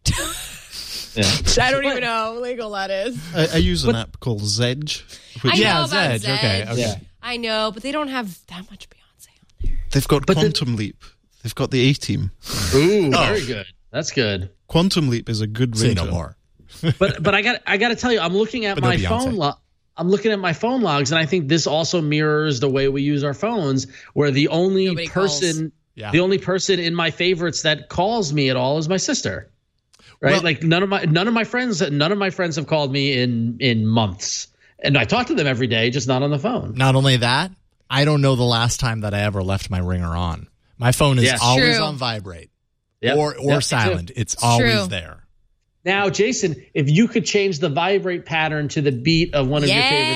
Yeah. I don't even know how legal that is. I, I use an app called Zedge. Which I Yeah, know about Zedge, Zedge. okay, okay. Yeah. I know, but they don't have that much Beyonce on there. They've got But the- Quantum Leap. They've got the A-Team. Ooh, very good. That's good. Quantum Leap is a good Say ringtone. no more. But but I got I got to tell you, I'm looking at But no my Beyonce. phone log. I'm looking at my phone logs, and I think this also mirrors the way we use our phones, where the only Nobody person, calls. Yeah. the only person in my favorites that calls me at all is my sister. Right? Well- like none of my none of my friends none of my friends have called me in in months, and I talk to them every day, just not on the phone. Not only that, I don't know the last time that I ever left my ringer on. My phone is Yes. always True. on vibrate Yep. or or Yep, me too. silent. It's always true. there. Now, Jason, if you could change the vibrate pattern to the beat of one of your favorite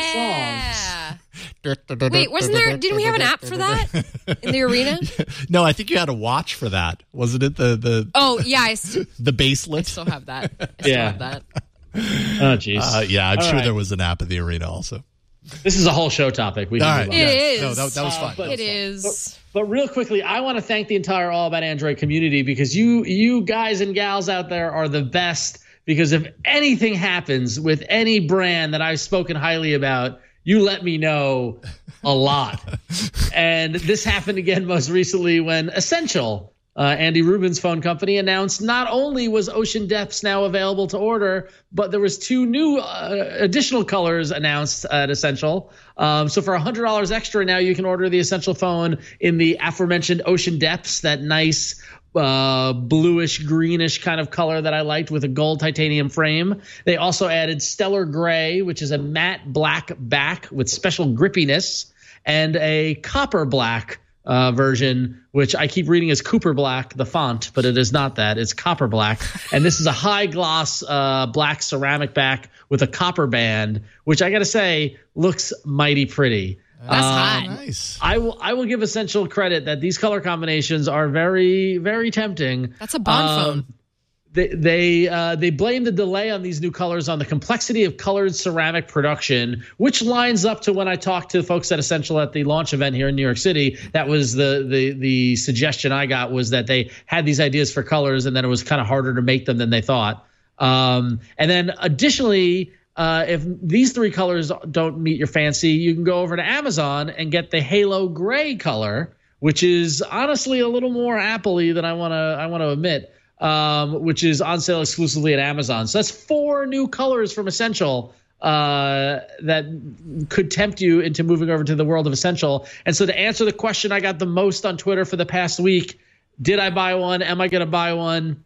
songs. Yeah. Wait, wasn't there? Didn't we have an app for that in the arena? No, I think you had a watch for that. Wasn't it the the Oh yeah, I st- the baselet? still have that. I still Yeah. have that. Oh, jeez. Uh, yeah, I'm All sure right. there was an app at the arena also. This is a whole show topic. We All can right, move on. It yeah. is. No, that, that was Uh, fun. but- It is. But real quickly, I want to thank the entire All About Android community, because you you guys and gals out there are the best. Because if anything happens with any brand that I've spoken highly about, you let me know a lot. And this happened again most recently when Essential, uh, Andy Rubin's phone company, announced not only was Ocean Depths now available to order, but there was two new uh, additional colors announced at Essential. Um, so for one hundred dollars extra now, you can order the Essential phone in the aforementioned Ocean Depths, that nice uh, bluish greenish kind of color that I liked with a gold titanium frame. They also added Stellar Gray, which is a matte black back with special grippiness, and a copper black uh, version, which I keep reading as Cooper Black, the font, but it is not that. It's copper black. And this is a high gloss uh, black ceramic back with a copper band, which I got to say looks mighty pretty. That's um, hot. Nice. I will I will give Essential credit that these color combinations are very, very tempting. That's a Bond Um, phone. They they uh, they blame the delay on these new colors on the complexity of colored ceramic production, which lines up to when I talked to folks at Essential at the launch event here in New York City. That was the the the suggestion I got, was that they had these ideas for colors and then it was kind of harder to make them than they thought. Um, and then additionally, uh, if these three colors don't meet your fancy, you can go over to Amazon and get the Halo Gray color, which is honestly a little more Apple-y than I want to I want to admit. Um, which is on sale exclusively at Amazon. So that's four new colors from Essential uh, that could tempt you into moving over to the world of Essential. And so to answer the question I got the most on Twitter for the past week, did I buy one? Am I going to buy one?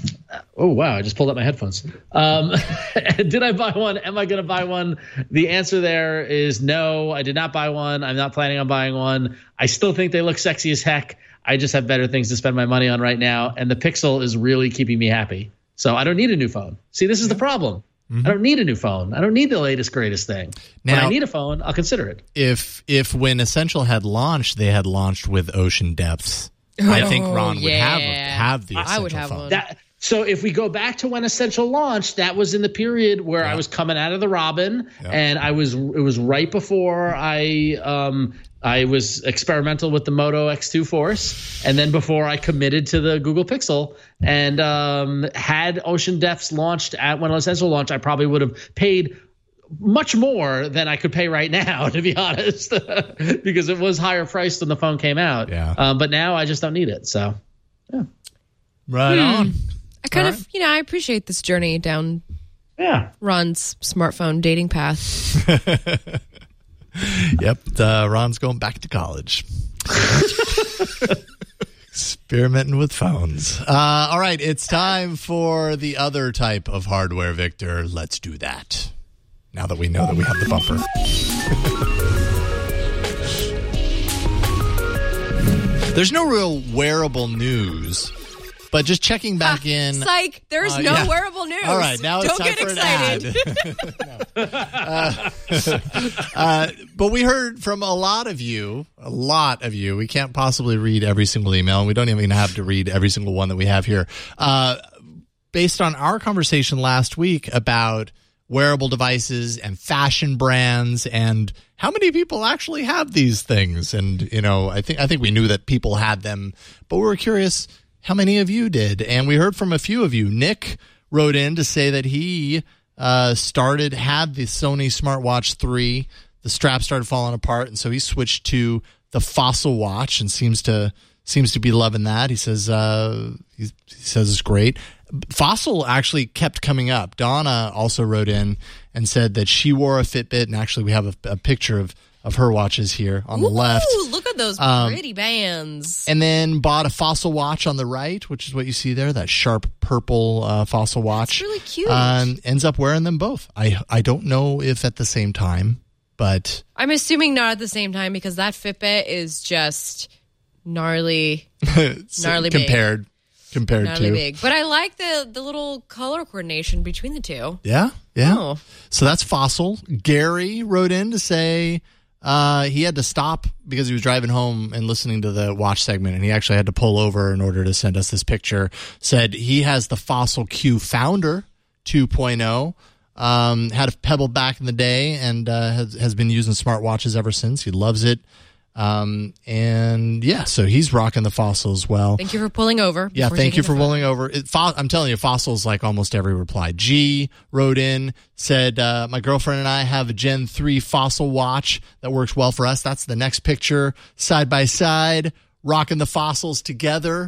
Oh, wow. I just pulled up my headphones. Um, did I buy one? Am I going to buy one? The answer there is no, I did not buy one. I'm not planning on buying one. I still think they look sexy as heck. I just have better things to spend my money on right now. And the Pixel is really keeping me happy. So I don't need a new phone. See, this is the problem. Mm-hmm. I don't need a new phone. I don't need the latest, greatest thing. Now, when I need a phone, I'll consider it. If if when Essential had launched, they had launched with Ocean Depths, oh, I think Ron would yeah. have have the Essential I would have phone. one. That, so if we go back to when Essential launched, that was in the period where yeah. I was coming out of the Robin, yeah. and I was it was right before I um I was experimental with the Moto X two Force, and then before I committed to the Google Pixel. And um, had Ocean Depths launched at when Essential launched, I probably would have paid much more than I could pay right now, to be honest, because it was higher priced when the phone came out. Yeah. Um, but now I just don't need it. So, yeah. Right hmm. on. I kind All of, right. you know, I appreciate this journey down Yeah. Ron's smartphone dating path. Yep, uh, Ron's going back to college. Experimenting with phones. Uh, all right, it's time for the other type of hardware, Victor. Let's do that. Now that we know that we have the bumper. There's no real wearable news, but just checking back in. Psych, there's uh, no yeah. wearable news. All right, now it's Don't time get for excited. an ad. uh, uh, but we heard from a lot of you, a lot of you. We can't possibly read every single email, and we don't even have to read every single one that we have here. Uh, based on our conversation last week about wearable devices and fashion brands and how many people actually have these things. And, you know, I think I think we knew that people had them, but we were curious how many of you did. And we heard from a few of you. Nick wrote in to say that he uh, started, had the Sony Smartwatch three. The strap started falling apart, and so he switched to the Fossil watch and seems to seems to be loving that. He says uh, he, he says it's great. Fossil actually kept coming up. Donna also wrote in and said that she wore a Fitbit, and actually we have a, a picture of, of her watches here on the Ooh, left. Look at those Um, pretty bands. And then bought a Fossil watch on the right, which is what you see there, that sharp purple uh, Fossil watch. It's really cute. Um, ends up wearing them both. I I don't know if at the same time, but I'm assuming not at the same time because that Fitbit is just gnarly, gnarly big. compared compared gnarly to big. But I like the the little color coordination between the two. yeah yeah. Oh. So that's Fossil. Gary wrote in to say uh, he had to stop because he was driving home and listening to the watch segment, and he actually had to pull over in order to send us this picture. Said he has the Fossil Q Founder two point oh. Um, had a Pebble back in the day and uh, has, has been using smartwatches ever since. He loves it. Um, and yeah, so he's rocking the Fossil as well. Thank you for pulling over. Yeah, before thank taking you the for photo. pulling over. It, fo- I'm telling you, Fossil's like almost every reply. G wrote in, said, uh, my girlfriend and I have a Gen three Fossil watch that works well for us. That's the next picture, side by side, rocking the Fossils together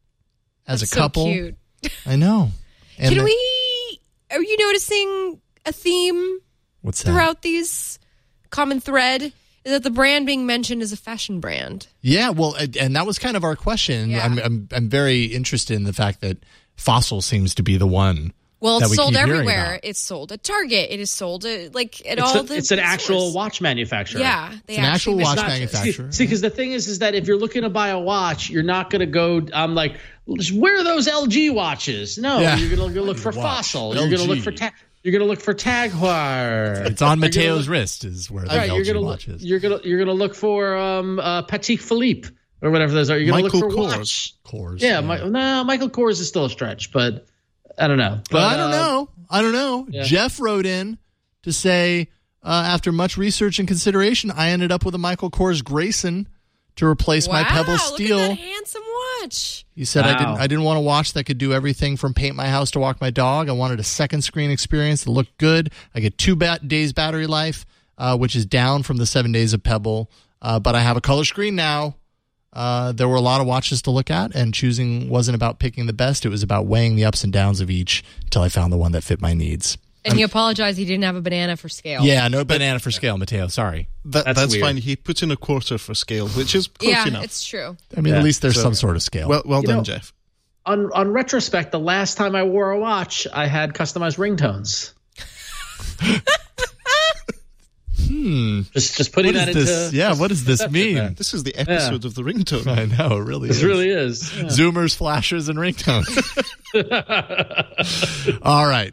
as That's a couple. So cute. I know. And Can the- we? Are you noticing a theme What's that? throughout these common thread? Is that the brand being mentioned is a fashion brand? Yeah, well, and and that was kind of our question. Yeah. I'm, I'm I'm very interested in the fact that Fossil seems to be the one Well, it's we sold keep hearing everywhere. about. It's sold at Target. It is sold at like at It's, all a, the. it's an actual stores. watch manufacturer. Yeah, they It's an actual actually watch make Not- watches. manufacturer. See, because the thing is, is that if you're looking to buy a watch, you're not going to go. I'm like, where are those L G watches? No, Yeah. you're going to look for Watch. Fossil. You're going to look L G. for. Ta- you're going to look for Tag Heuer. It's on You're gonna Mateo's look- wrist is where the Right, L you're G gonna watch look, is. you're gonna you're gonna look for um uh Patek Philippe or whatever those are. You're gonna Michael look for Kors. watch. Kors. Yeah, My, no, Michael Kors is still a stretch, but I don't know. But I don't uh, know. I don't know. yeah. Jeff wrote in to say, uh, after much research and consideration, I ended up with a Michael Kors Grayson to replace my Wow, Pebble look Steel. at that handsome watch. He said I Wow. didn't. I didn't want a watch that could do everything from paint my house to walk my dog. I wanted a second screen experience that looked good. I get two ba- days battery life, uh, which is down from the seven days of Pebble. Uh, but I have a color screen now. Uh, there were a lot of watches to look at, and choosing wasn't about picking the best. It was about weighing the ups and downs of each until I found the one that fit my needs. And he apologized he didn't have a banana for scale. Yeah, no banana for scale, Mateo. Sorry. That, That's that's weird. fine. He put in a quarter for scale, which is close Yeah, enough. it's true. I mean, Yeah. at least there's So- some sort of scale. Well, well You done, know- Jeff. On on retrospect, the last time I wore a watch, I had customized ringtones. hmm. Just just putting What that is into this? Yeah, what does this perception mean? there. This is the episode of the ringtone. I know, it really This is. really is. Yeah. Zoomers, flashers, and ringtones. All right.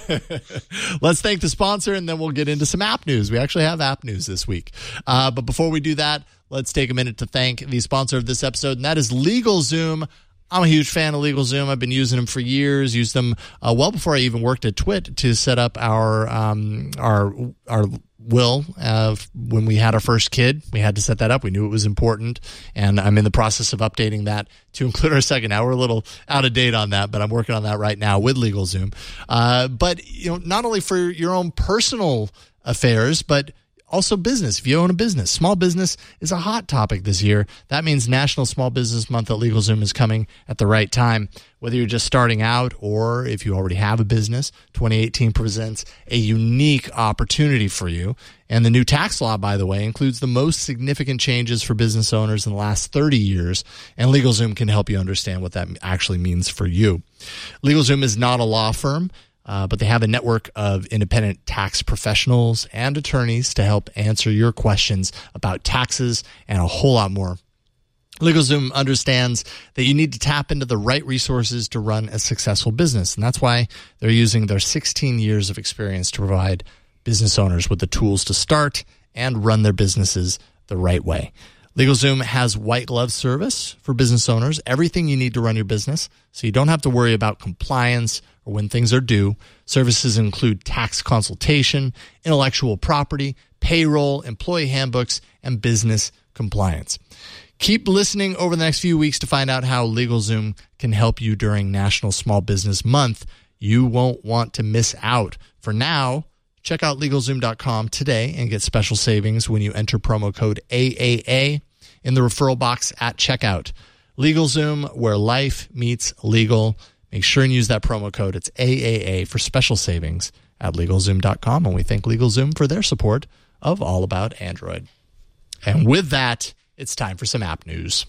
Let's thank the sponsor, and then we'll get into some app news. We actually have app news this week. Uh, but before we do that, let's take a minute to thank the sponsor of this episode, and that is LegalZoom. I'm a huge fan of LegalZoom. I've been using them for years. Used them uh, well before I even worked at Twit to set up our um, our our will. Uh, when we had our first kid, we had to set that up. We knew it was important, and I'm in the process of updating that to include our second. Now we're a little out of date on that, but I'm working on that right now with LegalZoom. Uh, but you know, not only for your own personal affairs, but also business. If you own a business, small business is a hot topic this year. That means National Small Business Month at LegalZoom is coming at the right time. Whether you're just starting out or if you already have a business, twenty eighteen presents a unique opportunity for you. And the new tax law, by the way, includes the most significant changes for business owners in the last thirty years. And LegalZoom can help you understand what that actually means for you. LegalZoom is not a law firm. Uh, but they have a network of independent tax professionals and attorneys to help answer your questions about taxes and a whole lot more. LegalZoom understands that you need to tap into the right resources to run a successful business, and that's why they're using their sixteen years of experience to provide business owners with the tools to start and run their businesses the right way. LegalZoom has white glove service for business owners, everything you need to run your business, so you don't have to worry about compliance or when things are due. Services include tax consultation, intellectual property, payroll, employee handbooks, and business compliance. Keep listening over the next few weeks to find out how LegalZoom can help you during National Small Business Month. You won't want to miss out. For now, check out LegalZoom dot com today and get special savings when you enter promo code A A A in the referral box at checkout. LegalZoom, where life meets legal. Make sure and use that promo code. It's A A A for special savings at LegalZoom dot com. And we thank LegalZoom for their support of All About Android. And with that, it's time for some app news.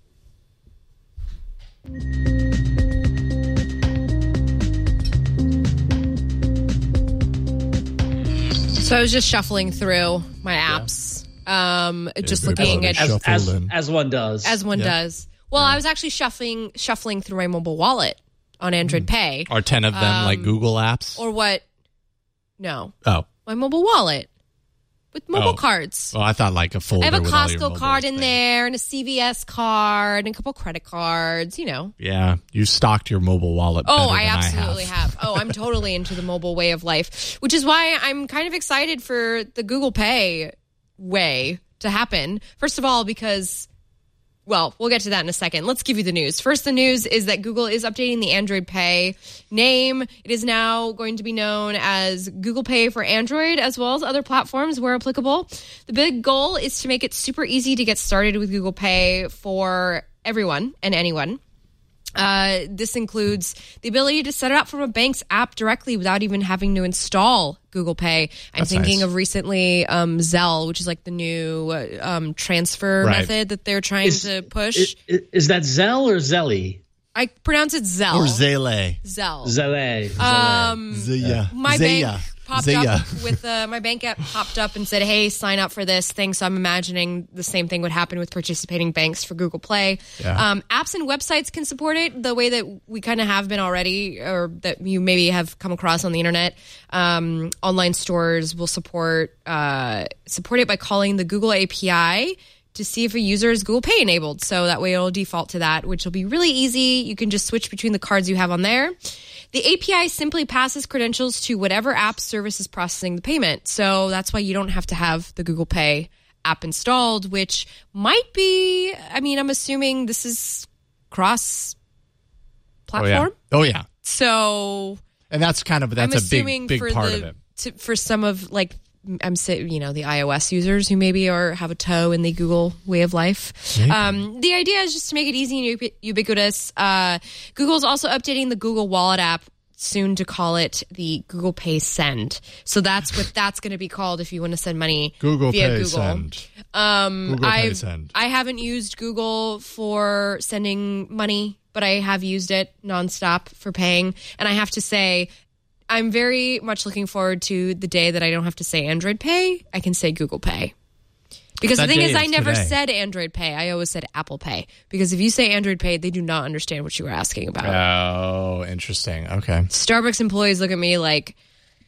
So I was just shuffling through my apps, um, just looking yeah. at As, as, Shuffle in. as one does. as one Yeah. does. Well, I was actually shuffling shuffling through my mobile wallet on Android Pay, Are ten of them like Google apps? or what? No, Oh. my mobile wallet with mobile Oh. cards. Well, I thought like a folder I have a with all your Costco mobile card in things. there, and a C V S card, and a couple credit cards. You know. Yeah, you stocked your mobile wallet Oh, better I than absolutely I have. have. Oh, I'm totally into the mobile way of life, which is why I'm kind of excited for the Google Pay way to happen. First of all, because, well, we'll get to that in a second. Let's give you the news. First, the news is that Google is updating the Android Pay name. It is now going to be known as Google Pay for Android, as well as other platforms where applicable. The big goal is to make it super easy to get started with Google Pay for everyone and anyone. Uh, this includes the ability to set it up from a bank's app directly without even having to install Google Pay. I'm That's thinking nice. of recently um, Zelle, which is like the new uh, um, transfer Right. method that they're trying Is- to push. Is, is that Zelle or Zelly? I pronounce it Zelle. Or Zelle. Zelle. Zelle. Um, Zaya. my Zaya. bank popped Zaya. up with uh, my bank app popped up and said, "Hey, sign up for this thing." So I'm imagining the same thing would happen with participating banks for Google Play. Yeah. Um, apps and websites can support it the way that we kind of have been already, or that you maybe have come across on the internet. Um, online stores will support uh, support it by calling the Google A P I to see if a user is Google Pay enabled. So that way it'll default to that, which will be really easy. You can just switch between the cards you have on there. The A P I simply passes credentials to whatever app service is processing the payment. So that's why you don't have to have the Google Pay app installed, which might be, I mean, I'm assuming this is cross platform. Oh, yeah. Oh, yeah. So And that's kind of, that's I'm a big, assuming big for part the, of it. To, for some of like, I'm saying, you know, the iOS users who maybe are have a toe in the Google way of life. Um, the idea is just to make it easy and ubi- ubiquitous. Uh, Google's also updating the Google Wallet app soon to call it the Google Pay Send. So that's what that's going to be called if you want to send money Google via Pay Google. Send. Um, Google Pay I've, Send. I haven't used Google for sending money, but I have used it nonstop for paying. And I have to say, I'm very much looking forward to the day that I don't have to say Android Pay. I can say Google Pay. Because That the thing day is, I is never today. said Android Pay. I always said Apple Pay. Because if you say Android Pay, they do not understand what you were asking about. Oh, interesting. Okay. Starbucks employees look at me like,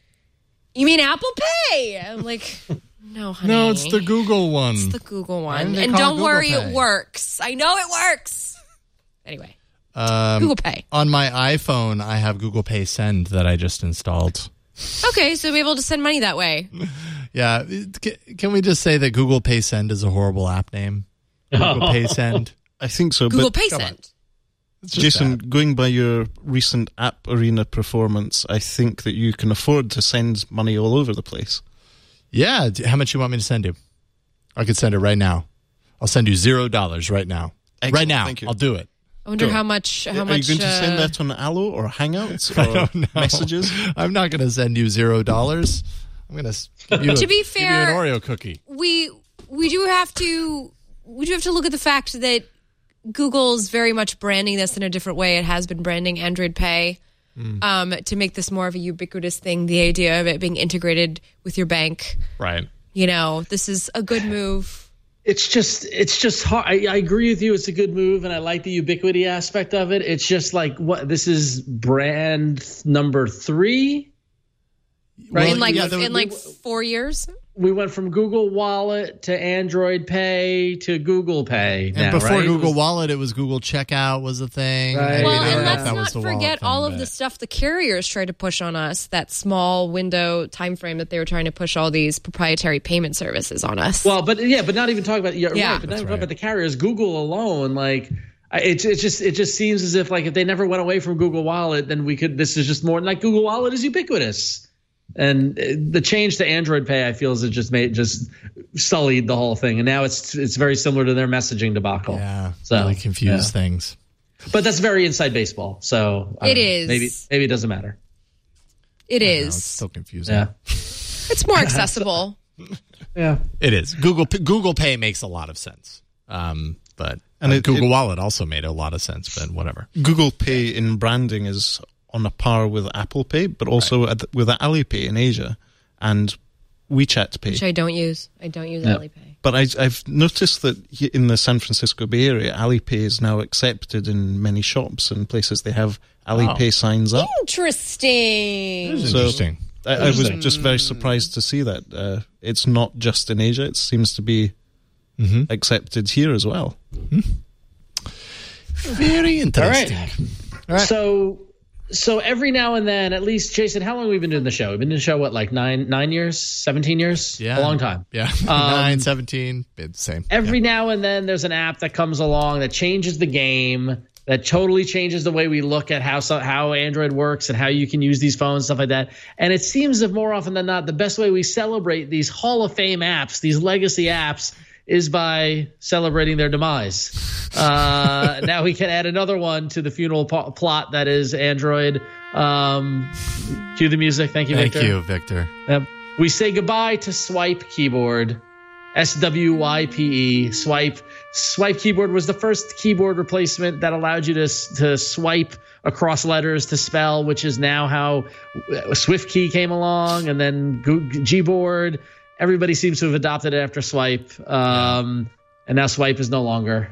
you mean Apple Pay? I'm like, no, honey. No, it's the Google one. It's the Google Why one. do they And call it don't Google worry, Pay? it works. I know it works. Anyway, Um, Google Pay. On my iPhone, I have Google Pay Send that I just installed. Okay, so be able to send money that way. Yeah. it- ca- Can we just say that Google Pay Send is a horrible app name? Google Pay Send. I think so. Google but Pay come on. Send. It's just Jason, bad. going by your recent App Arena performance, I think that you can afford to send money all over the place. Yeah. d- How much you want me to send you? I could send it right now. I'll send you zero dollars right now. Excellent, Right now. thank you. I'll do it. I wonder Go. how much. How Are much? you going to send uh, that on Allo or Hangouts I or don't know. messages? I'm not going to send you zero dollars. I'm going to give you a, To be give you fair- an Oreo cookie. we we do have to we do have to look at the fact that Google's very much branding this in a different way. It has been branding Android Pay um, to make this more of a ubiquitous thing. The idea of it being integrated with your bank. Right. You know, this is a good move. It's just, it's just hard. I, I agree with you. It's a good move, and I like the ubiquity aspect of it. It's just like, what, this is brand number three, right? in like yeah, there- in like four years. We went from Google Wallet to Android Pay to Google Pay. And now, before right? Google It was- Wallet, it was Google Checkout was a thing. Right. I Well, didn't and know if let's that was not the wallet forget thing, all of but- the stuff the carriers tried to push on us. That small window time frame that they were trying to push all these proprietary payment services on us. Well, but yeah, but not even talking about you're Yeah. right, but not That's even right. talking about the carriers. Google alone, like I- it, it just it just seems as if like if they never went away from Google Wallet, then we could. This is just more like Google Wallet is ubiquitous, and uh, the change to Android Pay, I feel, is it just made just sullied the whole thing, and now it's it's very similar to their messaging debacle. Yeah, So, really confused yeah. things. But that's very inside baseball, so I It don't know. is. Maybe maybe it doesn't matter. it No, is. it's still confusing. Yeah, It's more accessible. yeah. It is. Google P- Google Pay makes a lot of sense. Um, but And uh, it- Google it- Wallet also made a lot of sense, but whatever. Google Pay in branding is on a par with Apple Pay, but also at, with Alipay in Asia and WeChat Pay. Which I don't use. I don't use Yeah. Alipay. But I, I've noticed that he- in the San Francisco Bay Area, Alipay is now accepted in many shops and places. They have Alipay signs up. Interesting. This is So- interesting. I, I was just very surprised to see that. Uh, it's not just in Asia. It seems to be Mm-hmm. accepted here as well. Very interesting. All right. So so every now and then, at least, Jason, how long have we been doing the show? We've been doing the show, what, like nine nine years, seventeen years? Yeah. A long time. Yeah. Um, Nine, seventeen, it's the same. Every now and then there's an app that comes along that changes the game, that totally changes the way we look at how so, how Android works and how you can use these phones, stuff like that. And it seems that more often than not, the best way we celebrate these Hall of Fame apps, these legacy apps, is by celebrating their demise. Uh, now we can add another one to the funeral po- plot that is Android. Um, cue the music. Thank you, Thank Victor. you, Victor. Yep. We say goodbye to Swipe Keyboard. S W Y P E, Swipe. Swipe keyboard was the first keyboard replacement that allowed you to to swipe across letters to spell, which is now how SwiftKey came along, and then Gboard. Everybody seems to have adopted it after Swipe, um, yeah. and now Swipe is no longer.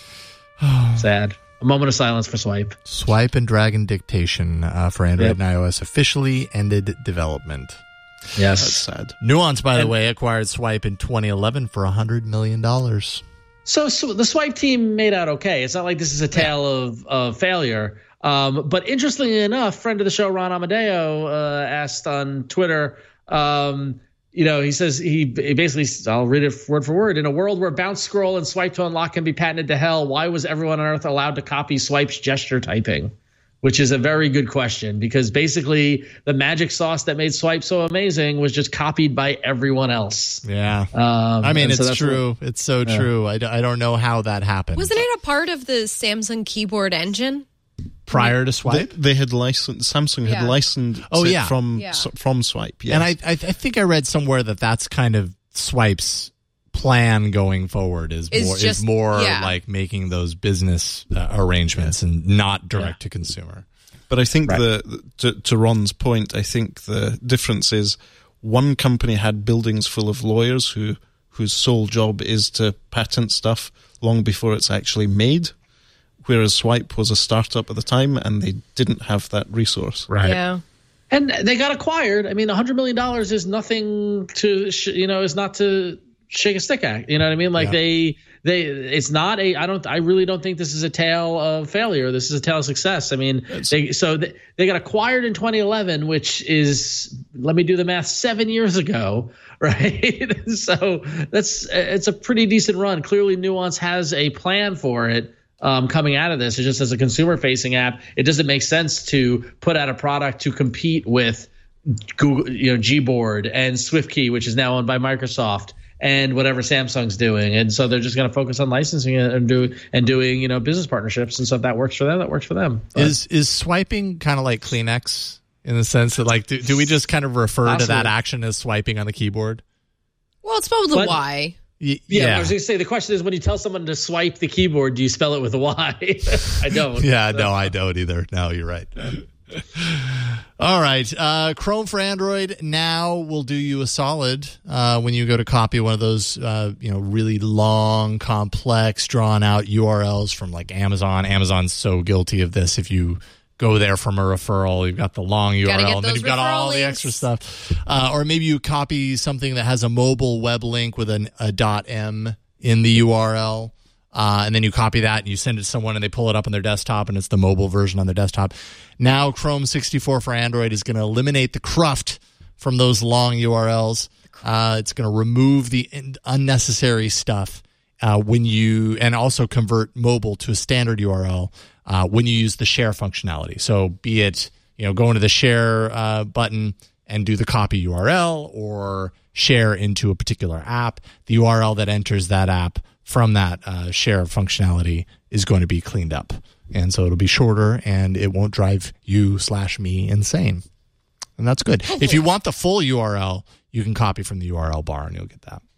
Sad. A moment of silence for Swipe. Swipe and Dragon Dictation uh, for Android yep. and iOS officially ended development. Yes. That's sad. Nuance, by and, the way, acquired Swipe in twenty eleven for one hundred million dollars. So, so the Swipe team made out okay. It's not like this is a tale yeah. of, of failure. Um, but interestingly enough, friend of the show, Ron Amadeo, uh, asked on Twitter, um, you know, he says he, he basically, I'll read it word for word. In a world where bounce, scroll, and swipe to unlock can be patented to hell, why was everyone on Earth allowed to copy Swipe's gesture typing? Which is a very good question, because basically the magic sauce that made Swipe so amazing was just copied by everyone else. Yeah. Um, I mean, it's so true. What, it's so yeah. true. I, d- I don't know how that happened. Wasn't it a part of the Samsung keyboard engine? Prior to Swipe? They, they had licensed, Samsung had yeah. licensed oh, it yeah. from yeah. from Swipe. Yes. And I, I I think I read somewhere that that's kind of Swipe's plan going forward is It's more just- is more yeah. like making those business uh, arrangements and not direct to consumer. But I think Right. the to, to Ron's point, I think the difference is one company had buildings full of lawyers who whose sole job is to patent stuff long before it's actually made, whereas Swipe was a startup at the time and they didn't have that resource. Right. Yeah. And they got acquired. I mean, one hundred million dollars is nothing to, sh- you know, is not to shake a stick at. You know what I mean? Like Yeah. they, they, it's not a, I don't, I really don't think this is a tale of failure. This is a tale of success. I mean, they, so they, they got acquired in twenty eleven, which is, let me do the math, seven years ago. Right. So that's, it's a pretty decent run. Clearly Nuance has a plan for it. Um, coming out of this, it's just as a consumer-facing app, it doesn't make sense to put out a product to compete with Google, you know, Gboard and SwiftKey, which is now owned by Microsoft, and whatever Samsung's doing. And so they're just going to focus on licensing it and do and doing, you know, business partnerships. And so if that works for them, that works for them. But Is is swiping kind of like Kleenex in the sense that, like, do, do we just kind of refer Absolutely. to that action as swiping on the keyboard? Well, it's spelled with a But- Y. Y- yeah, I was going to say the question is, when you tell someone to swipe the keyboard, do you spell it with a Y? I don't. Yeah, no, I don't either. No, you're right. All right. Uh, Chrome for Android now will do you a solid uh, when you go to copy one of those, uh, you know, really long, complex, drawn out U R Ls from like Amazon. Amazon's so guilty of this. If you go there from a referral, you've got the long U R L, Gotta get and then those you've got all referral the links. extra stuff. Uh, or maybe you copy something that has a mobile web link with an, a .m in the U R L. Uh, and then you copy that and you send it to someone and they pull it up on their desktop and it's the mobile version on their desktop. Now Chrome sixty-four for Android is going to eliminate the cruft from those long U R Ls. Uh, it's going to remove the in- unnecessary stuff uh, when you, and also convert mobile to a standard U R L uh, when you use the share functionality. So be it, you know, go into the share uh, button and do the copy U R L or share into a particular app. The U R L that enters that app from that uh, share functionality is going to be cleaned up. And so it'll be shorter and it won't drive you slash me insane. And that's good. Hopefully. If you want the full U R L, you can copy from the U R L bar and you'll get that.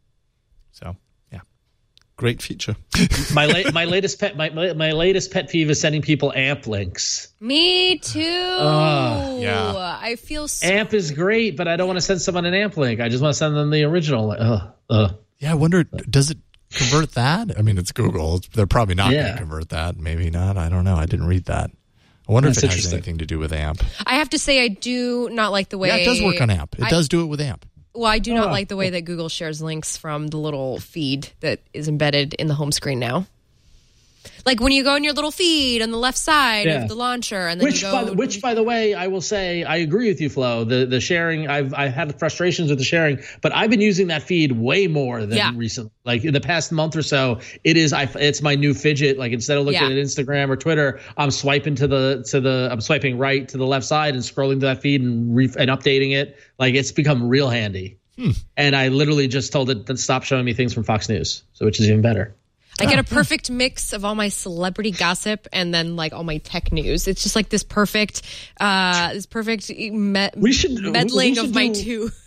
So, yeah. Great feature. my la- my latest pet my, my latest pet peeve is sending people A M P links. Me too. Uh, yeah. I feel so. A M P is great, but I don't want to send someone an A M P link. I just want to send them the original. Ugh, ugh. Yeah, I wonder, does it convert that? I mean, it's Google. It's, they're probably not Yeah. going to convert that. Maybe not. I don't know. I didn't read that. I wonder That's if it has interesting. anything to do with A M P. I have to say, I do not like the way. Yeah, it does work on A M P. It I- does do it with A M P. Well, I do not Oh. like the way that Google shares links from the little feed that is embedded in the home screen now. Like when you go in your little feed on the left side Yeah. of the launcher, and then Which, you by go. the, which, by the way, I will say I agree with you, Flo. The the sharing, I've I've had frustrations with the sharing, but I've been using that feed way more than Yeah. recently. Like in the past month or so, it is I it's my new fidget. Like instead of looking Yeah. at Instagram or Twitter, I'm swiping to the to the I'm swiping right to the left side and scrolling to that feed and re, and updating it. Like it's become real handy. Hmm. And I literally just told it to stop showing me things from Fox News, so which is even better. I get a perfect mix of all my celebrity gossip and then like all my tech news. It's just like this perfect, uh, this perfect me- We should- meddling we should of my do- two.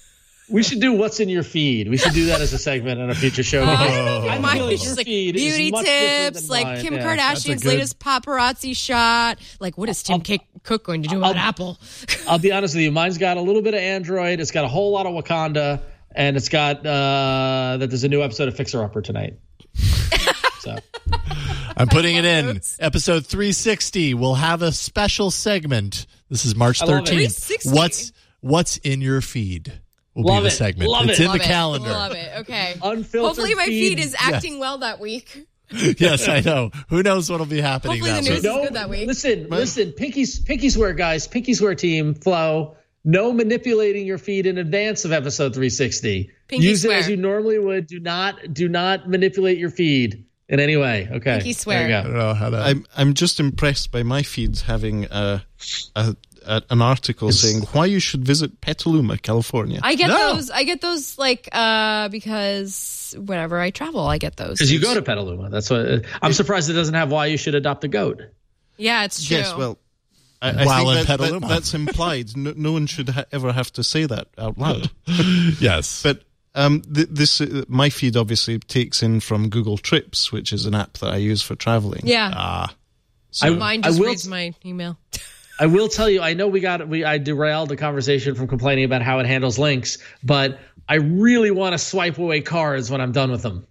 We should do what's in your feed. We should do that as a segment on a future show. Oh, I my feel gosh, your like feed is beauty much different tips, than like mine. Kim Yeah. Kardashian's good- latest paparazzi shot. Like, what is Tim K- Cook going to do about I'll- Apple? I'll be honest with you. Mine's got a little bit of Android. It's got a whole lot of Wakanda, and it's got uh, that there's a new episode of Fixer Upper tonight. So I'm putting it in. Notes. Episode three sixty. We'll have a special segment. This is March I love it. thirteenth. three sixty. What's What's in your feed? Will Love be the it. segment. Love it's it. in Love the it. calendar. Love it. Okay. Unfiltered Hopefully my feed, feed. is acting well that week. Yes, I know. Who knows what'll be happening Hopefully that the week? news is good that week. Listen, listen, Pinky, Pinky Swear guys, Pinky Swear team, Flo. No manipulating your feed in advance of episode three sixty. Pinky Use swear. it as you normally would. Do not, do not manipulate your feed in any way. Okay. Pinky swear. There you I go. don't know how to. I'm I'm just impressed by my feed having a, a, a an article saying why you should visit Petaluma, California. I get No. those. I get those like uh because whenever I travel, I get those. Because you go to Petaluma. That's what. I'm surprised it doesn't have why you should adopt a goat. Yeah, it's true. Yes, well, I, I While in think that, Petaluma. that, that's implied. No, no one should ha- ever have to say that out loud. yes. But um, th- this uh, my feed obviously takes in from Google Trips, which is an app that I use for traveling. yeah. Ah. I, Mine I just will. reads my email. I will tell you. I know we got we. I derailed the conversation from complaining about how it handles links, but I really want to swipe away cards when I'm done with them.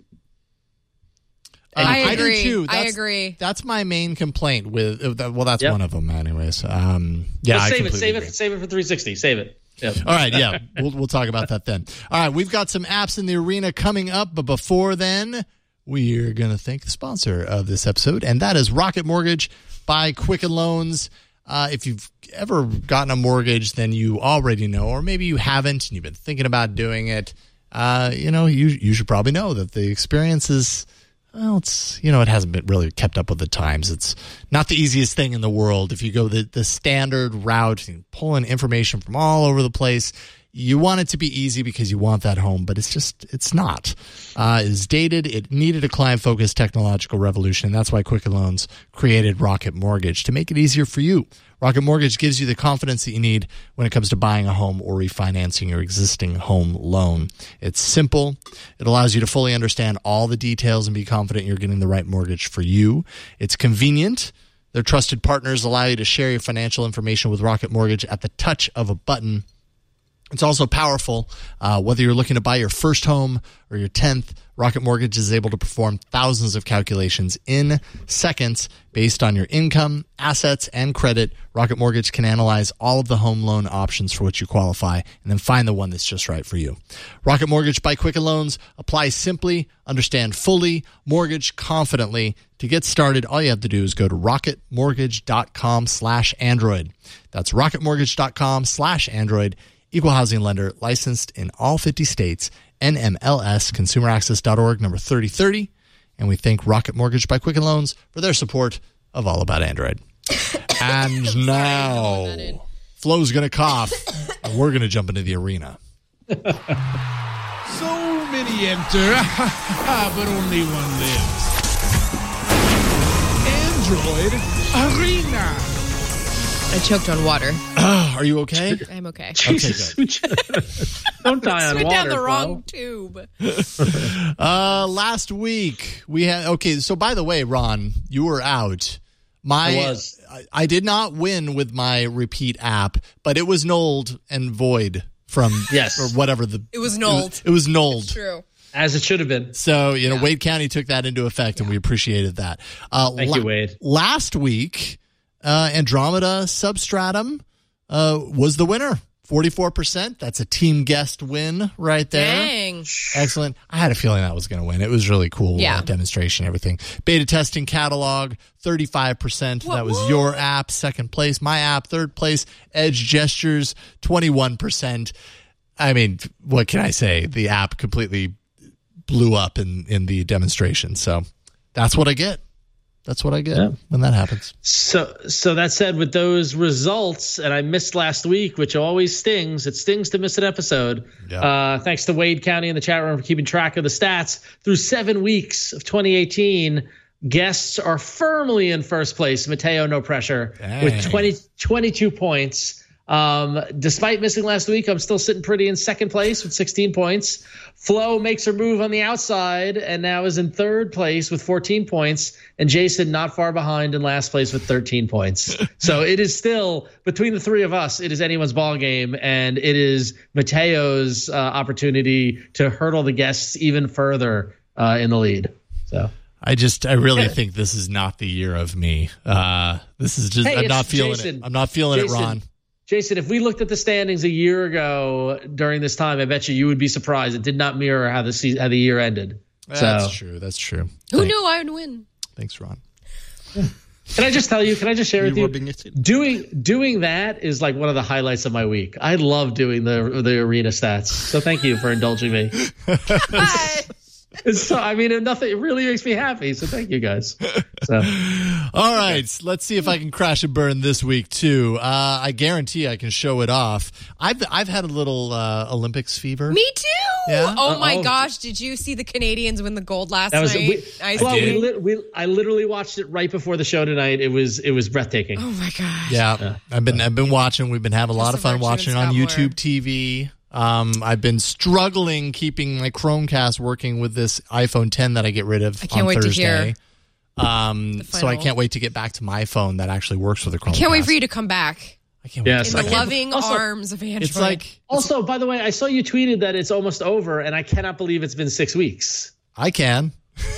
And I do agree. too. I That's- agree. That's my main complaint with. uh, that- Well, that's Yep. one of them, anyways. Um, yeah, But I save it. completely Save agree. it. Save it for three sixty. Save it. Yep. All right, yeah, we'll we'll talk about that then. All right, we've got some apps in the arena coming up, but before then, we're gonna thank the sponsor of this episode, and that is Rocket Mortgage by Quicken Loans. Uh, if you've ever gotten a mortgage, then you already know, or maybe you haven't, and you've been thinking about doing it. Uh, you know, you you should probably know that the experience is. Well, it's, you know, it hasn't been really kept up with the times. It's not the easiest thing in the world. If you go the, the standard route, you pull in information from all over the place, you want it to be easy because you want that home, but it's just, it's not. Uh, it's dated. It needed a client-focused technological revolution, and that's why Quicken Loans created Rocket Mortgage, to make it easier for you. Rocket Mortgage gives you the confidence that you need when it comes to buying a home or refinancing your existing home loan. It's simple. It allows you to fully understand all the details and be confident you're getting the right mortgage for you. It's convenient. Their trusted partners allow you to share your financial information with Rocket Mortgage at the touch of a button. It's also powerful. Uh, whether you're looking to buy your first home or your tenth, Rocket Mortgage is able to perform thousands of calculations in seconds based on your income, assets, and credit. Rocket Mortgage can analyze all of the home loan options for which you qualify and then find the one that's just right for you. Rocket Mortgage by Quicken Loans. Apply simply, understand fully, mortgage confidently. To get started, all you have to do is go to rocketmortgage.com slash Android. That's rocketmortgage.com slash Android. Equal housing lender, licensed in all fifty states, N M L S, consumer access dot org, number thirty thirty. And we thank Rocket Mortgage by Quicken Loans for their support of All About Android. And now, Flo's going to cough, and we're going to jump into the arena. So many enter, but only one lives. Android Arena. I choked on water. Are you okay? I'm okay. Jesus. Don't die on Went water. down the Flo. wrong tube. Uh, last week we had okay. So by the way, Ron, you were out. My I was. I, I did not win with my repeat app, but it was nulled and void from Yes. or whatever the It was it nulled. was, it was nulled. True. As it should have been. So you know, Wade County took that into effect, and we appreciated that. Uh, Thank you, Wade. Last week, uh, Andromeda Substratum uh, was the winner. forty-four percent. That's a team guest win right there. Dang. Excellent. I had a feeling that was going to win. It was really cool. Yeah. uh, demonstration, everything. Beta testing catalog, thirty-five percent. What, that was what? your app, second place. My app, third place. Edge Gestures, twenty-one percent. I mean, what can I say? The app completely blew up in, in the demonstration. So that's what I get. That's what I get Yeah. when that happens. So, so that said, with those results, and I missed last week, which always stings. It stings to miss an episode. Yeah. Uh, thanks to Wade County in the chat room for keeping track of the stats through seven weeks of twenty eighteen. Guests are firmly in first place. Mateo, no pressure, Dang. with twenty, twenty-two points. Um, despite missing last week, I'm still sitting pretty in second place with sixteen points. Flo makes her move on the outside and now is in third place with fourteen points. And Jason not far behind in last place with thirteen points. So it is still, between the three of us, it is anyone's ball game. And it is Mateo's uh, opportunity to hurdle the guests even further uh, in the lead. So I just, I really think this is not the year of me. Uh, this is just, Hey, I'm it's not feeling Jason. it. I'm not feeling Jason. it, Ron. Jason, if we looked at the standings a year ago during this time, I bet you you would be surprised. It did not mirror how the season, how the year ended. That's so. true. That's true. Who Thank- knew I would win? Thanks, Ron. Can I just tell you? Can I just share with You're you? rubbing it in. Doing doing that is like one of the highlights of my week. I love doing the the arena stats. So thank you for indulging me. It's so, I mean, nothing. It really makes me happy. So thank you guys. So. All right, let's see if I can crash and burn this week too. Uh, I guarantee I can show it off. I've I've had a little uh, Olympics fever. Me too. Yeah? Oh my Uh-oh. gosh! Did you see the Canadians win the gold last That was night? we, I well, we, did. lit, we I literally watched it right before the show tonight. It was it was breathtaking. Oh my gosh! Yeah, I've been I've been watching. We've been having a lot of fun Virtue and watching on Scott YouTube Moore. T V. Um, I've been struggling keeping my Chromecast working with this iPhone ten that I get rid of I can't on wait to Thursday. hear Um, the so I final. can't wait to get back to my phone that actually works with the Chromecast. I can't wait for you to come back I can't Yes, in I the can't- loving also- arms of Android. It's like Also, by the way, I saw you tweeted that it's almost over, and I cannot believe it's been six weeks. I can.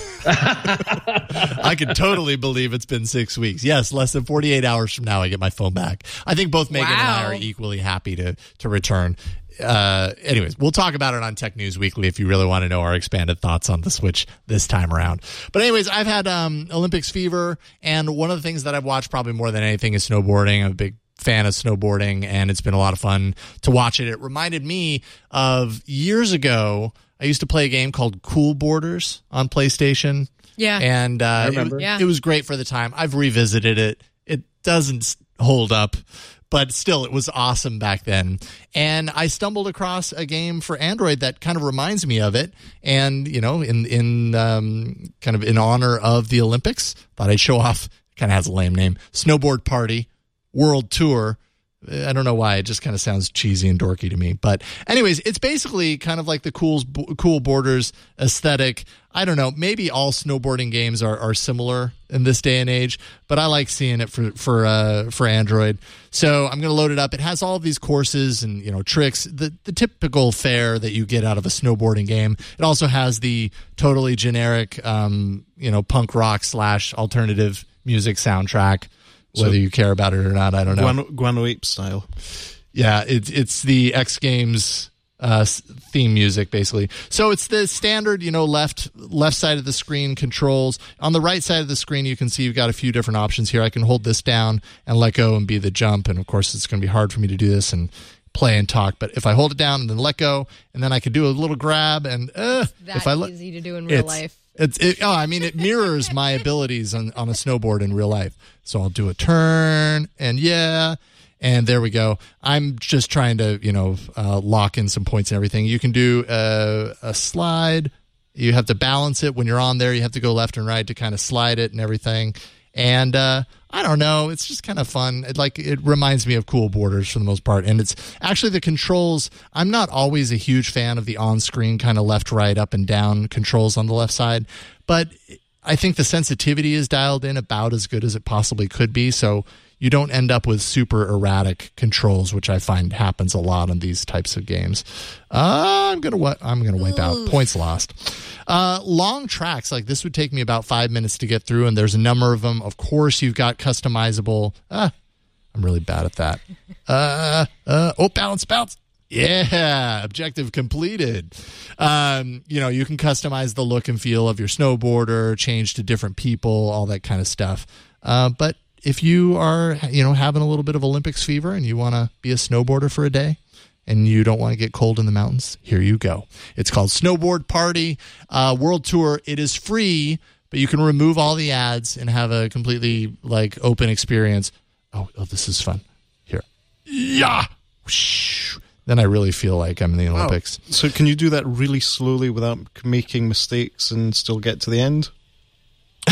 I can totally believe it's been six weeks. Yes, less than forty-eight hours from now, I get my phone back. I think both Megan and I Wow. are equally happy to to return. Uh, anyways, we'll talk about it on Tech News Weekly if you really want to know our expanded thoughts on the Switch this time around. But anyways, I've had um, Olympics fever, and one of the things that I've watched probably more than anything is snowboarding. I'm a big fan of snowboarding, and it's been a lot of fun to watch it. It reminded me of years ago, I used to play a game called Cool Borders on PlayStation. yeah. And uh, remember. It, Yeah. it was great for the time. I've revisited it. It doesn't s- hold up, but still, it was awesome back then. And I stumbled across a game for Android that kind of reminds me of it. And, you know, in, in um, kind of in honor of the Olympics, thought I'd show off, kind of has a lame name, Snowboard Party World Tour. I don't know why. It just kind of sounds cheesy and dorky to me. But anyways, it's basically kind of like the cool, cool Borders aesthetic. I don't know. Maybe all snowboarding games are, are similar in this day and age, but I like seeing it for for uh, for Android. So I'm going to load it up. It has all of these courses and, you know, tricks, the the typical fare that you get out of a snowboarding game. It also has the totally generic, um, you know, punk rock slash alternative music soundtrack. Whether So- you care about it or not, I don't know. Guano, Guano Ape style. Yeah, it's it's the X Games uh, s- theme music basically. So it's the standard, you know, left left side of the screen controls. On the right side of the screen, you can see you've got a few different options here. I can hold this down and let go and be the jump, and of course, it's going to be hard for me to do this and play and talk. But if I hold it down and then let go, and then I can do a little grab, and uh, that if I let easy to do in real it's, life. It's it, oh, I mean, it mirrors my abilities on, on a snowboard in real life. So I'll do a turn, and yeah, and there we go. I'm just trying to, you know, uh, lock in some points and everything. You can do a, a slide. You have to balance it when you're on there. You have to go left and right to kind of slide it and everything. And uh, I don't know, it's just kind of fun. It, like it reminds me of Cool Borders for the most part. And it's actually the controls. I'm not always a huge fan of the on-screen kind of left, right, up and down controls on the left side, but I think the sensitivity is dialed in about as good as it possibly could be. So you don't end up with super erratic controls, which I find happens a lot on these types of games. Uh, I'm gonna what? I'm gonna wipe out points lost. Uh, long tracks like this would take me about five minutes to get through, and there's a number of them. Of course, you've got customizable. Uh, I'm really bad at that. Uh, uh, oh, bounce, bounce. Yeah, objective completed. Um, you know, you can customize the look and feel of your snowboarder, change to different people, all that kind of stuff. Uh, but if you are, you know, having a little bit of Olympics fever and you want to be a snowboarder for a day and you don't want to get cold in the mountains, here you go. It's called Snowboard Party uh, World Tour. It is free, but you can remove all the ads and have a completely like open experience. Oh, oh this is fun. Here. Yeah. Whoosh. Then I really feel like I'm in the Olympics. Wow. So can you do that really slowly without making mistakes and still get to the end?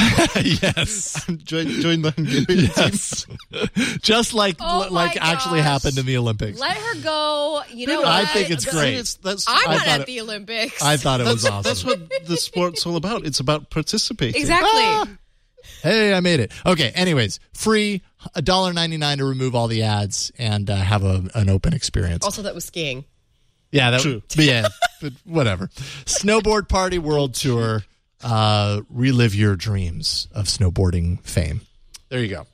Yes. join, join the Hungarian Yes. Just like Oh like my actually gosh. happened in the Olympics. Let her go. You know I what? think it's team. great. It's, that's, I'm I not thought at it- the Olympics. I thought it was that's, awesome. that's what the sport's all about. It's about participating. exactly. Ah! Hey, I made it. Okay, anyways, free, one dollar and ninety-nine cents to remove all the ads and uh, have a, an open experience. Also, that was skiing. Yeah, that True. but yeah, but whatever. Snowboard Party World Tour. Uh, relive your dreams of snowboarding fame. There you go.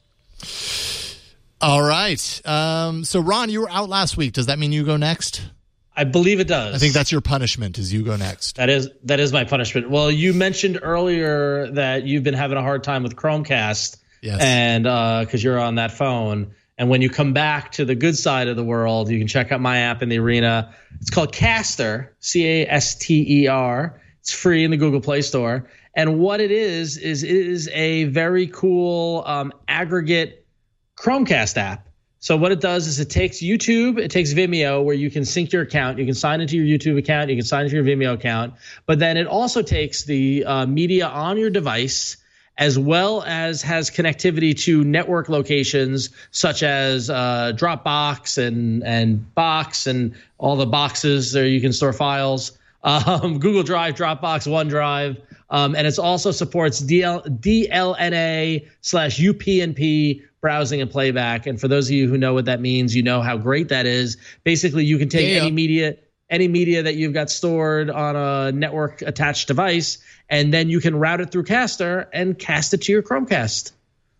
All right. Um, so, Ron, you were out last week. Does that mean you go next? I believe it does. I think that's your punishment. Is you go next? That is that is my punishment. Well, you mentioned earlier that you've been having a hard time with Chromecast, Yes. and because you're on that phone. And when you come back to the good side of the world, you can check out my app in the arena. It's called Caster, C A S T E R. It's free in the Google Play Store. And what it is is it is a very cool um, aggregate Chromecast app. So what it does is it takes YouTube, it takes Vimeo, where you can sync your account. You can sign into your YouTube account. You can sign into your Vimeo account. But then it also takes the uh, media on your device, as well as has connectivity to network locations such as uh, Dropbox and, and Box and all the boxes there you can store files, um, Google Drive, Dropbox, OneDrive. Um, and it also supports D L, D L N A slash U P n P browsing and playback. And for those of you who know what that means, you know how great that is. Basically, you can take Yeah. any media any media that you've got stored on a network attached device, and then you can route it through Caster and cast it to your Chromecast.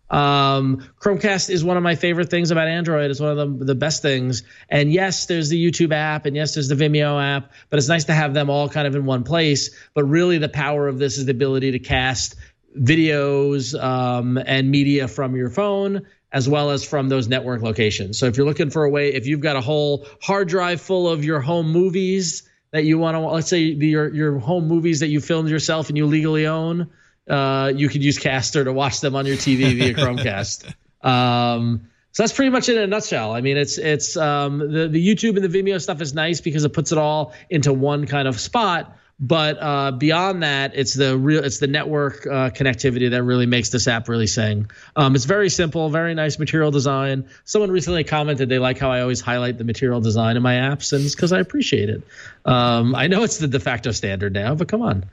Um, Chromecast is one of my favorite things about Android. It's one of the, the best things. And yes, there's the YouTube app, and yes, there's the Vimeo app, but it's nice to have them all kind of in one place. But really the power of this is the ability to cast videos um, and media from your phone, as well as from those network locations. So if you're looking for a way, if you've got a whole hard drive full of your home movies that you want to, let's say the, your your home movies that you filmed yourself and you legally own, uh, you could use Caster to watch them on your T V via Chromecast. Um, so that's pretty much it in a nutshell. I mean, it's it's um, the the YouTube and the Vimeo stuff is nice because it puts it all into one kind of spot. But uh, beyond that, it's the real, it's the network uh, connectivity that really makes this app really sing. Um, it's very simple, very nice material design. Someone recently commented they like how I always highlight the material design in my apps, and it's because I appreciate it. Um, I know it's the de facto standard now, but come on.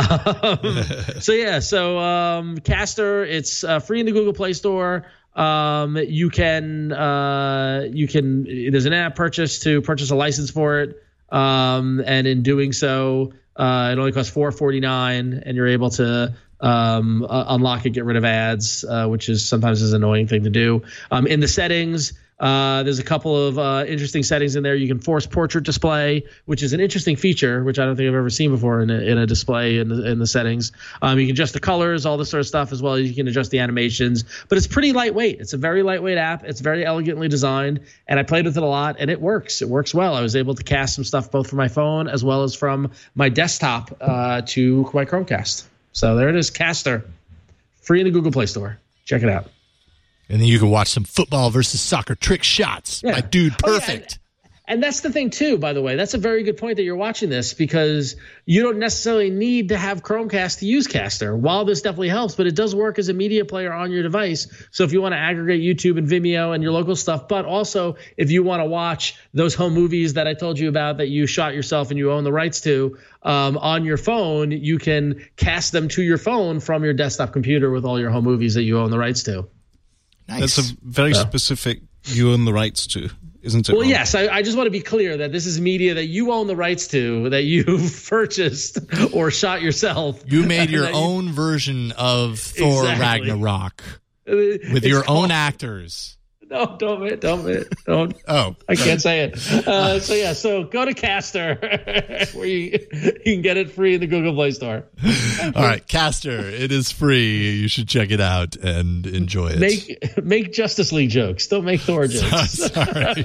Um, so yeah, so um, Caster, it's uh, free in the Google Play Store. Um, you can uh, you can there's an app purchase to purchase a license for it, um, and in doing so. Uh, it only costs four forty-nine, and you're able to um, uh, unlock it, get rid of ads, uh, which is sometimes is an annoying thing to do. Um, in the settings, uh, there's a couple of uh, interesting settings in there. You can force portrait display, which is an interesting feature, which I don't think I've ever seen before in a, in a display in the, in the settings. Um, you can adjust the colors, all this sort of stuff, as well as you can adjust the animations. But it's pretty lightweight. It's a very lightweight app. It's very elegantly designed, and I played with it a lot, and it works. It works well. I was able to cast some stuff both from my phone as well as from my desktop uh, to my Chromecast. So there it is, Caster, free in the Google Play Store. Check it out. And then you can watch some football versus soccer trick shots. Yeah. My dude, Oh, yeah, perfect. and, and that's the thing, too, by the way. That's a very good point that you're watching this, because you don't necessarily need to have Chromecast to use Caster. While this definitely helps, but it does work as a media player on your device. So if you want to aggregate YouTube and Vimeo and your local stuff, but also if you want to watch those home movies that I told you about that you shot yourself and you own the rights to um, on your phone, you can cast them to your phone from your desktop computer with all your home movies that you own the rights to. Nice. That's a very Yeah. specific you own the rights to, isn't it? Well, Ron? yes, I, I just want to be clear that this is media that you own the rights to, that you've purchased or shot yourself. You made your That you- own version of Thor Exactly. Ragnarok with with your own actors. No, don't, don't, don't. Oh, I can't say it. Uh, so yeah, so go to Caster, where you you can get it free in the Google Play Store. all right, Caster. It is free. You should check it out and enjoy it. Make make Justice League jokes. Don't make Thor jokes. Sorry.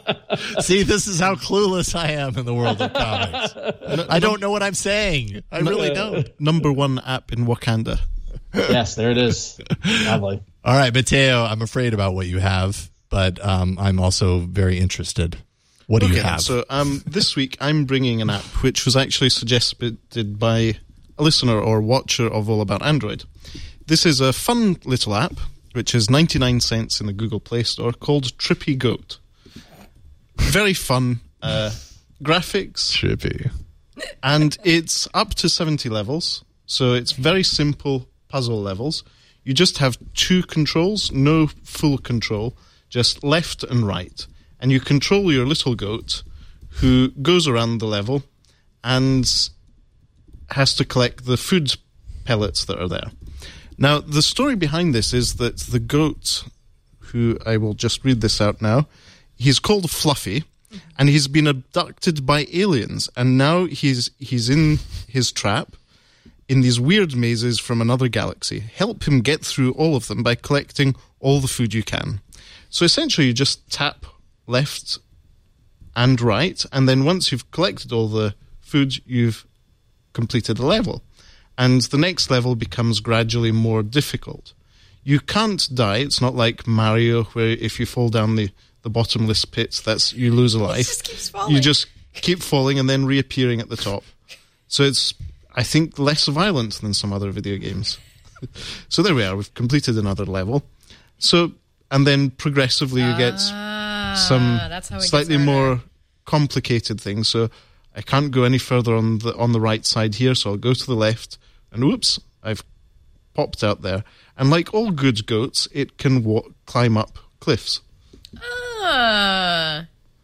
See, this is how clueless I am in the world of comics. I don't know what I'm saying. I really don't. Number one app in Wakanda. Yes, there it is. Lovely. All right, Mateo, I'm afraid about what you have, but um, I'm also very interested. What do you Okay, have? So um, this week I'm bringing an app which was actually suggested by a listener or watcher of All About Android. this is a fun little app, which is ninety-nine cents in the Google Play Store, called Trippy Goat. Very fun uh, graphics. Trippy. And it's up to seventy levels, so it's very simple puzzle levels. You just have two controls, no full control, just left and right. And you control your little goat, who goes around the level and has to collect the food pellets that are there. Now, the story behind this is that the goat, who I will just read this out now, he's called Fluffy, and he's been abducted by aliens, and now he's he's in his trap in these weird mazes from another galaxy. Help him get through all of them by collecting all the food you can. So essentially, you just tap left and right, and then once you've collected all the food, you've completed the level. And the next level becomes gradually more difficult. You can't die. It's not like Mario, where if you fall down the, the bottomless pits, that's you lose a life. It just keeps falling. You just keep falling and then reappearing at the top. So it's, I think, less violent than some other video games. So there we are. We've completed another level. So, and then progressively you get Ah, some that's how it gets slightly harder. more complicated things. So I can't go any further on the on the right side here, so I'll go to the left, and whoops, I've popped out there. And like all good goats, it can wa- climb up cliffs. Ah.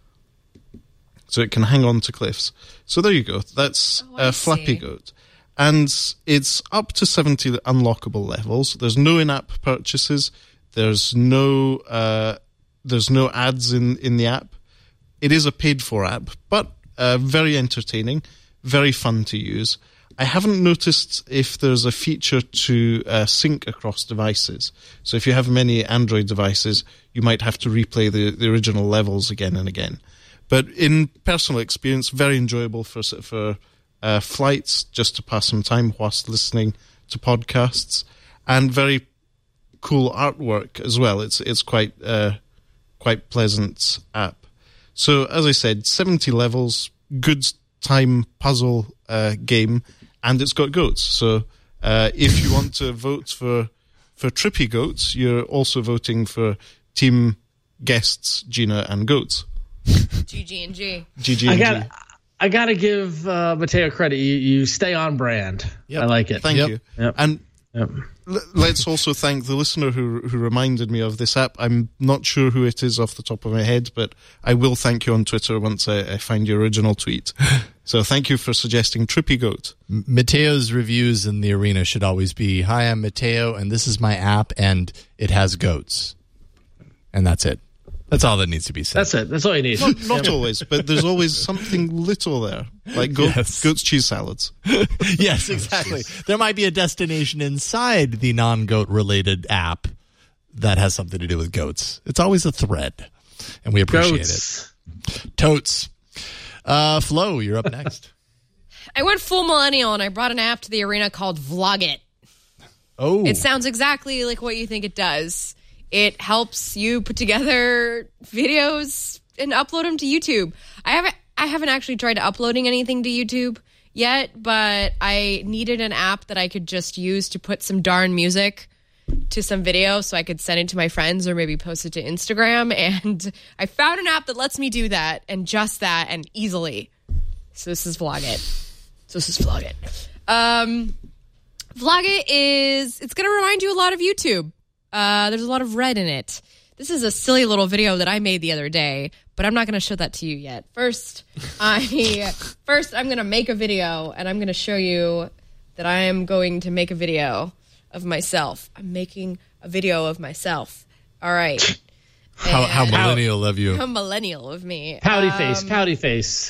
So it can hang on to cliffs. So there you go. That's Oh, I a Flappy see. Goat. And it's up to seventy unlockable levels. There's no in-app purchases. There's no uh, there's no ads in, in the app. It is a paid-for app, but uh, very entertaining, very fun to use. I haven't noticed if there's a feature to uh, sync across devices. So if you have many Android devices, you might have to replay the, the original levels again and again. But in personal experience, very enjoyable for for uh, flights, just to pass some time whilst listening to podcasts, and very cool artwork as well. It's it's quite uh, quite pleasant app. So as I said, seventy levels, good time puzzle uh, game, and it's got goats. So uh, if you want to vote for for Trippy Goats, you're also voting for Team Guests, Gina, and Goats. G G and G. G G I and got G. I got to give uh, Mateo credit. You, you stay on brand. Yep. I like it. Thank Yep. you. Yep. And Yep. l- let's also thank the listener who who reminded me of this app. I'm not sure who it is off the top of my head, but I will thank you on Twitter once I, I find your original tweet. So thank you for suggesting Trippy Goat. Mateo's reviews in the arena should always be, "Hi, I'm Mateo, and this is my app, and it has goats." And that's it. That's all that needs to be said. That's it. That's all you need. Not, not always, but there's always something little there, like goat, Yes. goat's cheese salads. Yes, exactly. There might be a destination inside the non-goat related app that has something to do with goats. It's always a thread, and we appreciate Goats. it. Totes. Uh, Flo, you're up next. I went full millennial and I brought an app to the arena called Vlogit. Oh, It sounds exactly like what you think it does. It helps you put together videos and upload them to YouTube. I haven't I haven't actually tried uploading anything to YouTube yet, but I needed an app that I could just use to put some darn music to some video so I could send it to my friends or maybe post it to Instagram. And I found an app that lets me do that and just that and easily. So this is Vlogit. So this is Vlogit. Um, Vlogit is, it's going to remind you a lot of YouTube. Uh, there's a lot of red in it. This is a silly little video that I made the other day, but I'm not going to show that to you yet. First, I first I'm going to make a video, and I'm going to show you that I am going to make a video of myself. I'm making a video of myself. All right. how, how And- millennial of you. How millennial of me. Pouty Um, face. Pouty face.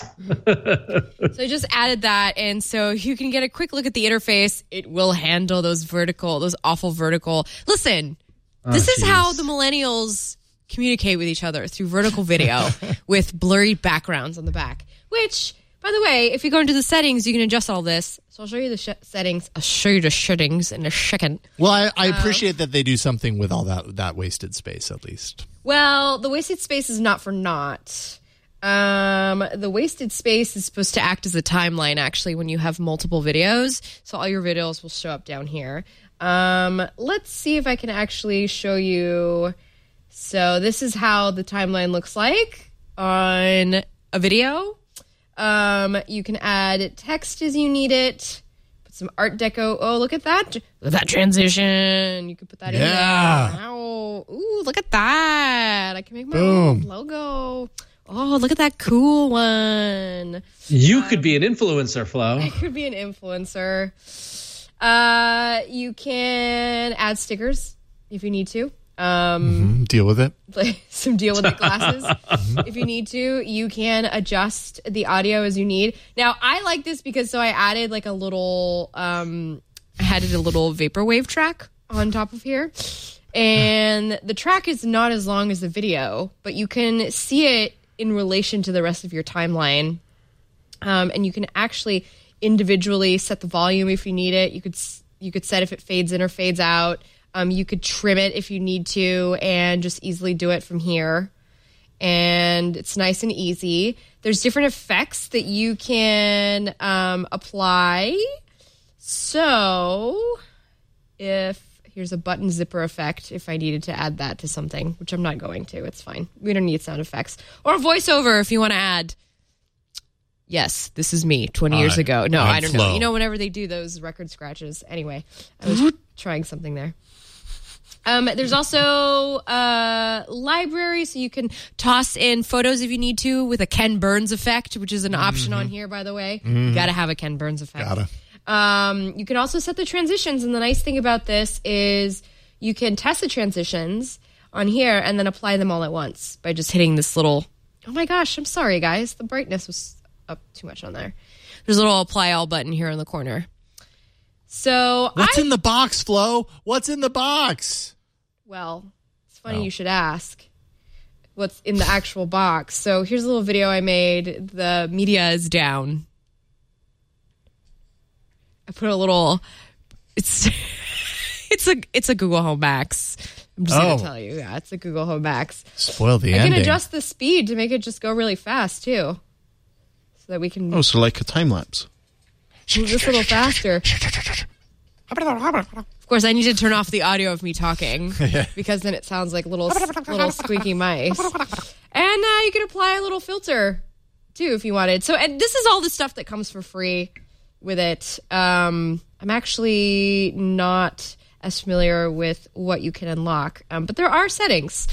So I just added that, and so you can get a quick look at the interface. It will handle those vertical, those awful vertical. Listen, this is geez. how the millennials communicate with each other, through vertical video with blurry backgrounds on the back. Which, by the way, if you go into the settings, you can adjust all this. So I'll show you the sh- settings. I'll show you the settings in a second. Well, I, I appreciate that they do something with all that that wasted space, at least. Well, the wasted space is not for naught. Um, the wasted space is supposed to act as a timeline, actually, when you have multiple videos. So all your videos will show up down here. Um, let's see if I can actually show you. So this is how the timeline looks like on a video. Um, you can add text as you need it. Put some Art Deco. Oh, look at that. Look at that transition. You can put that Yeah. in there. Wow. Ooh, look at that. I can make my own logo. Oh, look at that cool one. You could be an influencer, Flo. I could be an influencer. Uh, you can add stickers if you need to. Um, Deal with it. like some deal with the glasses if you need to. You can adjust the audio as you need. Now, I like this because so I added like a little, um, I added a little vaporwave track on top of here. And the track is not as long as the video, but you can see it in relation to the rest of your timeline. Um, and you can actually individually set the volume if you need it. You could you could set if it fades in or fades out. Um, you could trim it if you need to and just easily do it from here. And it's nice and easy. There's different effects that you can um, apply. So if here's a button zipper effect if I needed to add that to something, which I'm not going to. It's fine. We don't need sound effects. Or voiceover if you want to add. Yes, this is me twenty years Uh, ago. No, I'm I don't Flo. know. You know, whenever they do those record scratches. Anyway, I was trying something there. Um, there's also a library, so you can toss in photos if you need to with a Ken Burns effect, which is an option on here, by the way. You got to have a Ken Burns effect. Gotta. Um, you can also set the transitions, and the nice thing about this is you can test the transitions on here and then apply them all at once by just hitting this little... Oh my gosh, I'm sorry, guys. The brightness was up too much on there. There's a little apply all button here in the corner. So What's I... in the box, Flo? What's in the box? Well, it's funny Oh. you should ask what's in the actual box. So here's a little video I made. The media is down. I put a little. It's it's a it's a Google Home Max. I'm just Oh. gonna tell you, yeah, it's a Google Home Max. Spoil the I ending. can adjust the speed to make it just go really fast too, so that we can Oh, so like a time lapse. move this a little faster. Of course, I need to turn off the audio of me talking because then it sounds like little little squeaky mice. And uh, you can apply a little filter too if you wanted. So, and this is all the stuff that comes for free with it. Um, I'm actually not as familiar with what you can unlock, um, but there are settings.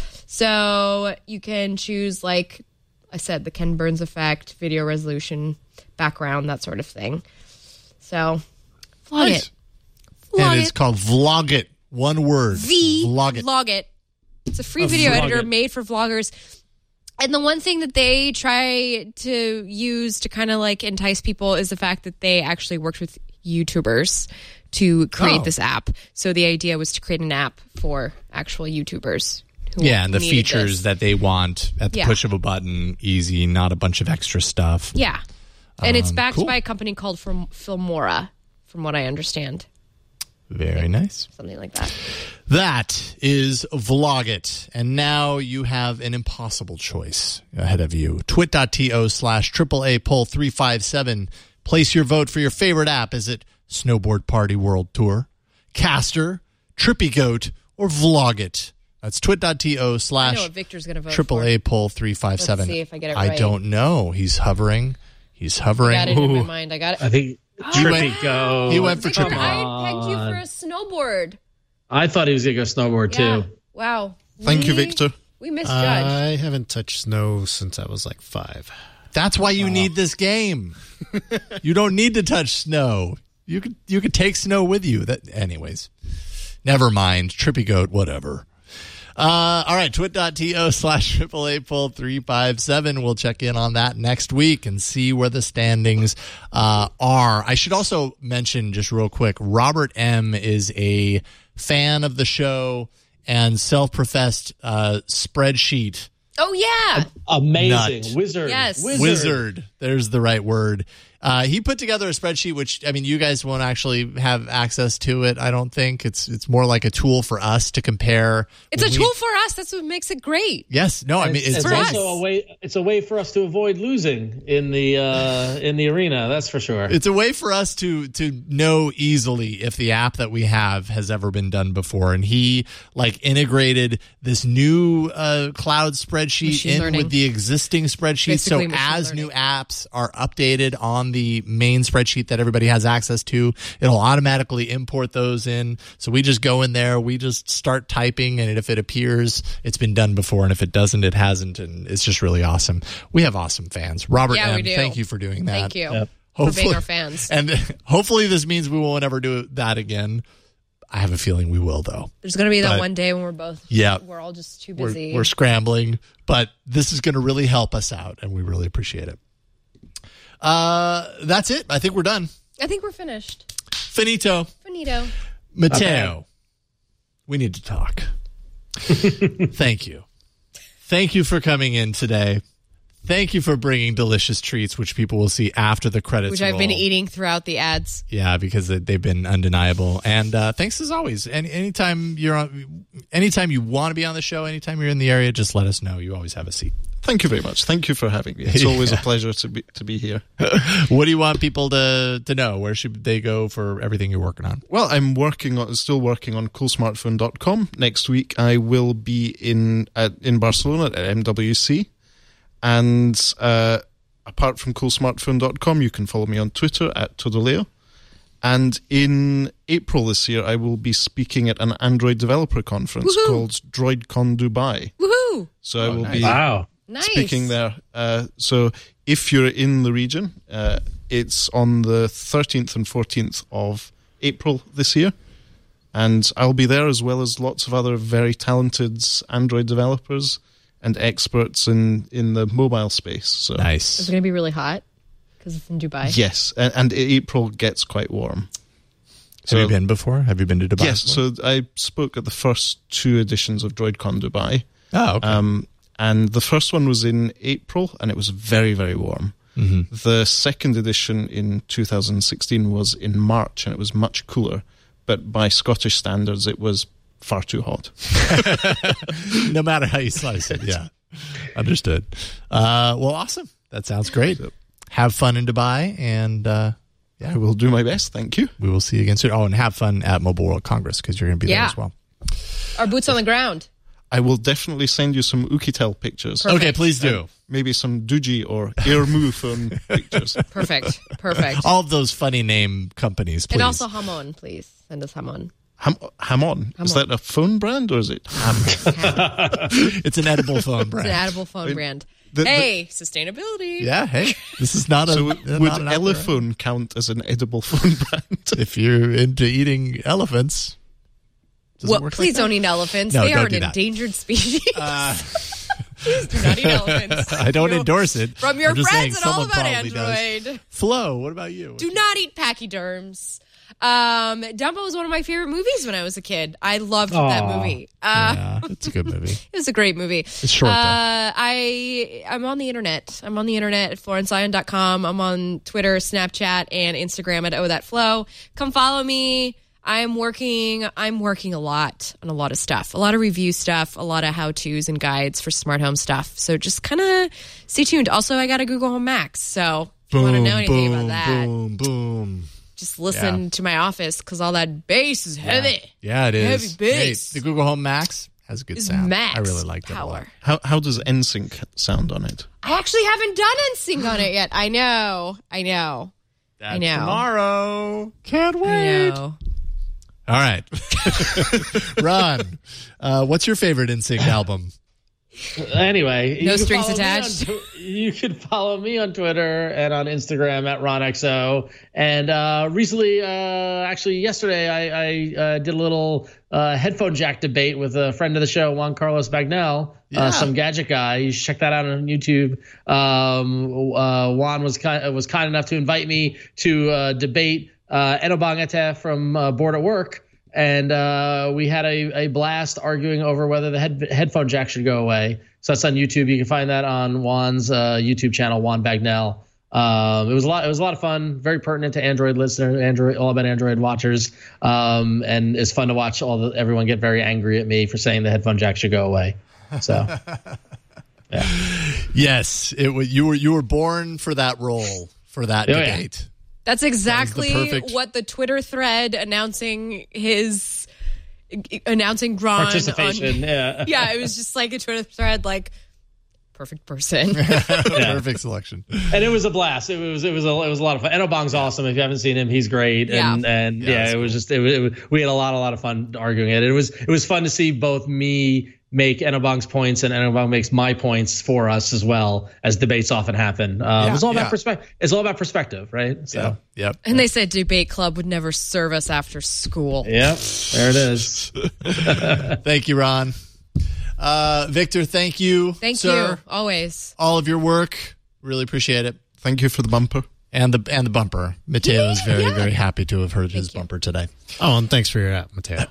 So you can choose, like I said, the Ken Burns effect, video resolution, background, that sort of thing. So, vlog Nice. it. Vlog And it's it. called Vlog It. One word. V Vlog It. Vlog It. It's a free video Vlog editor It. made for vloggers. And the one thing that they try to use to kind of like entice people is the fact that they actually worked with YouTubers to create Oh. this app. So the idea was to create an app for actual YouTubers. Who Yeah, and the needed features this. that they want at the Yeah. push of a button, easy, not a bunch of extra stuff. Yeah. And it's Um, backed cool. by a company called Film- Filmora, from what I understand. Very nice. Something like that. That is Vlog It. And now you have an impossible choice ahead of you. Twit.to slash triple A poll three five seven. Place your vote for your favorite app. Is it Snowboard Party World Tour, Caster, Trippy Goat, or Vlog It? That's twit.to I know slash what Victor's going to vote triple for. A poll three five seven. Let's see if I get it I right. don't know. He's hovering. He's I hovering. got it in my Ooh. mind. I got it. I think He went- Trippy Go. he went for Victor, Trippy. I pegged you on. for a snowboard. I thought he was going to go snowboard, Yeah. too. Wow. Thank you, We- Victor. We misjudged. I haven't touched snow since I was like five. That's why you need this game. You don't need to touch snow. You could you could take snow with you. That anyways. Never mind. Trippy Goat, whatever. Uh, all right, twit.to slash triple A poll three five seven. We'll check in on that next week and see where the standings uh, are. I should also mention just real quick, Robert M. is a fan of the show and self-professed uh, spreadsheet oh, yeah. Amazing. Nut. Wizard. Yes. Wizard. wizard. There's the right word. Uh, he put together a spreadsheet, which I mean, you guys won't actually have access to it. I don't think it's it's more like a tool for us to compare. It's a when tool we- for us. That's what makes it great. Yes, no, I mean it's, it's for also us. a way. It's a way for us to avoid losing in the uh, in the arena. That's for sure. It's a way for us to to know easily if the app that we have has ever been done before. And he like integrated this new uh, cloud spreadsheet Machine in learning. with the existing spreadsheet. Basically so machine as learning. new apps are updated on the main spreadsheet that everybody has access to, it'll automatically import those in. So we just go in there, we just start typing, and if it appears, it's been done before, and if it doesn't, it hasn't. And it's just really awesome. We have awesome fans. Robert Yeah, M., we do. thank you for doing that. Thank you Yep. for Hopefully- being our fans. And hopefully this means we won't ever do that again. I have a feeling we will, though. There's going to be that But- one day when we're both, Yeah. we're all just too We're, busy. we're scrambling, but this is going to really help us out, and we really appreciate it. Uh, that's it. I think we're done. I think we're finished. Finito. Finito. Mateo, we need to talk. Thank you. Thank you for coming in today. Thank you for bringing delicious treats, which people will see after the credits Which I've been roll. eating throughout the ads. Yeah, because they- they've been undeniable. And uh, thanks as always. Any anytime you're on, anytime you want to be on the show, anytime you're in the area, just let us know. You always have a seat. Thank you very much. Thank you for having me. It's always a pleasure to be to be here. What do you want people to to know? Where should they go for everything you're working on? Well, I'm working on still working on cool smartphone dot com. Next week I will be in at, in Barcelona at M W C. And uh, apart from cool smartphone dot com, you can follow me on Twitter at Todoleo. And in April this year, I will be speaking at an Android developer conference Woohoo! called DroidCon Dubai. Woohoo! So I will nice. be Wow. Nice. speaking there. Uh, so if you're in the region, uh, it's on the thirteenth and fourteenth of April this year. And I'll be there as well as lots of other very talented Android developers and experts in, in the mobile space. So It's Nice. going to be really hot because it's in Dubai. yes, and, and April gets quite warm. Have you been before? Have you been to Dubai? Yes, before? so I spoke at the first two editions of DroidCon Dubai. Oh, okay. Um, and the first one was in April, and it was very, very warm. Mm-hmm. The second edition in two thousand sixteen was in March, and it was much cooler. But by Scottish standards, it was far too hot. No matter how you slice it, yeah. Understood. Uh, well, awesome. That sounds great. Have fun in Dubai, and uh, I will do my best. Thank you. we will see you again soon. Oh, and have fun at Mobile World Congress because you're going to be there Yeah. as well. Our boots on the ground. I will definitely send you some Ukitel pictures. Perfect. Okay, please do. Maybe some Doogie or Airmoo phone pictures. Perfect. Perfect. All of those funny name companies, please. And also Hamon, please. Send us Hamon. Ham- Hamon. Is Hamon. that a phone brand or is it ham? It's an edible phone It's brand. an edible phone brand. the- the- hey, sustainability. Yeah, hey, this is not a. So not would an out there- Elephone count as an edible phone brand? If you're into eating elephants, does it Well, work please like that? don't eat elephants. No, they don't are an do that. endangered species. Uh, please do not eat elephants. I don't You- endorse it. From your I'm just friends saying at All someone About probably does. Android. Flo, what about you? Do not eat pachyderms. Um, Dumbo was one of my favorite movies when I was a kid. I loved that Aw. movie. Uh, Yeah, it's a good movie. It was a great movie. It's short, though. uh, I I'm on the internet. I'm on the internet at florence ion dot com. I'm on Twitter, Snapchat, and Instagram at oh that flow. Come follow me. I'm working I'm working a lot on a lot of stuff. A lot of review stuff, a lot of how-tos and guides for smart home stuff. So just kind of stay tuned. Also, I got a Google Home Max. So if you want to know anything boom, about that, boom, boom. just listen Yeah. to my office because all that bass is heavy. Yeah, it is. Heavy bass. Hey, the Google Home Max has a good Is sound. max I really like that a lot. power. How how does N Sync sound on it? I actually haven't done N Sync on it yet. I know. I know. That's I know. tomorrow. Can't I wait. know. All right. Ron, uh, what's your favorite N Sync album? Anyway, you No can strings follow me on attached. tw- you can follow me on Twitter and on Instagram at RonXO. And uh, recently, uh, actually yesterday, I, I uh, did a little uh, headphone jack debate with a friend of the show, Juan Carlos Bagnell, Yeah. uh, some gadget guy. You should check that out on YouTube. Um, uh, Juan was kind was kind enough to invite me to uh, debate uh, Eno Bangete from uh, Board at Work. And uh, we had a, a blast arguing over whether the head, headphone jack should go away. So that's on YouTube. You can find that on Juan's uh, YouTube channel, Juan Bagnell. Um, it was a lot. It was a lot of fun. Very pertinent to Android listeners, Android, all about Android watchers. Um, and it's fun to watch all the everyone get very angry at me for saying the headphone jack should go away. So, yeah. Yes, it was. You were you were born for that role, for that Oh, debate. yeah. That's exactly That was the perfect- what the Twitter thread announcing his announcing Gron Participation. On, yeah. yeah, it was just like a Twitter thread, like perfect person. Perfect selection. And it was a blast. It was it was a it was a lot of fun. Enobong's awesome. If you haven't seen him, he's great. And Yeah. and Yeah, yeah, that's it was cool. just it was, it was we had a lot a lot of fun arguing it. It was it was fun to see both me make Enobong's points and Enobong makes my points for us as well, as debates often happen. Uh, Yeah, it's all yeah. about perspective. It's all about perspective, right? So Yep. Yep. And they said debate club would never serve us after school. yep, there it is. Thank you, Ron. Uh, Victor, thank you. Thank sir. you. Always. All of your work. Really appreciate it. Thank you for the bumper. And the and the bumper. Mateo is very, very happy to have heard his you. bumper today. Oh, and thanks for your app, Mateo.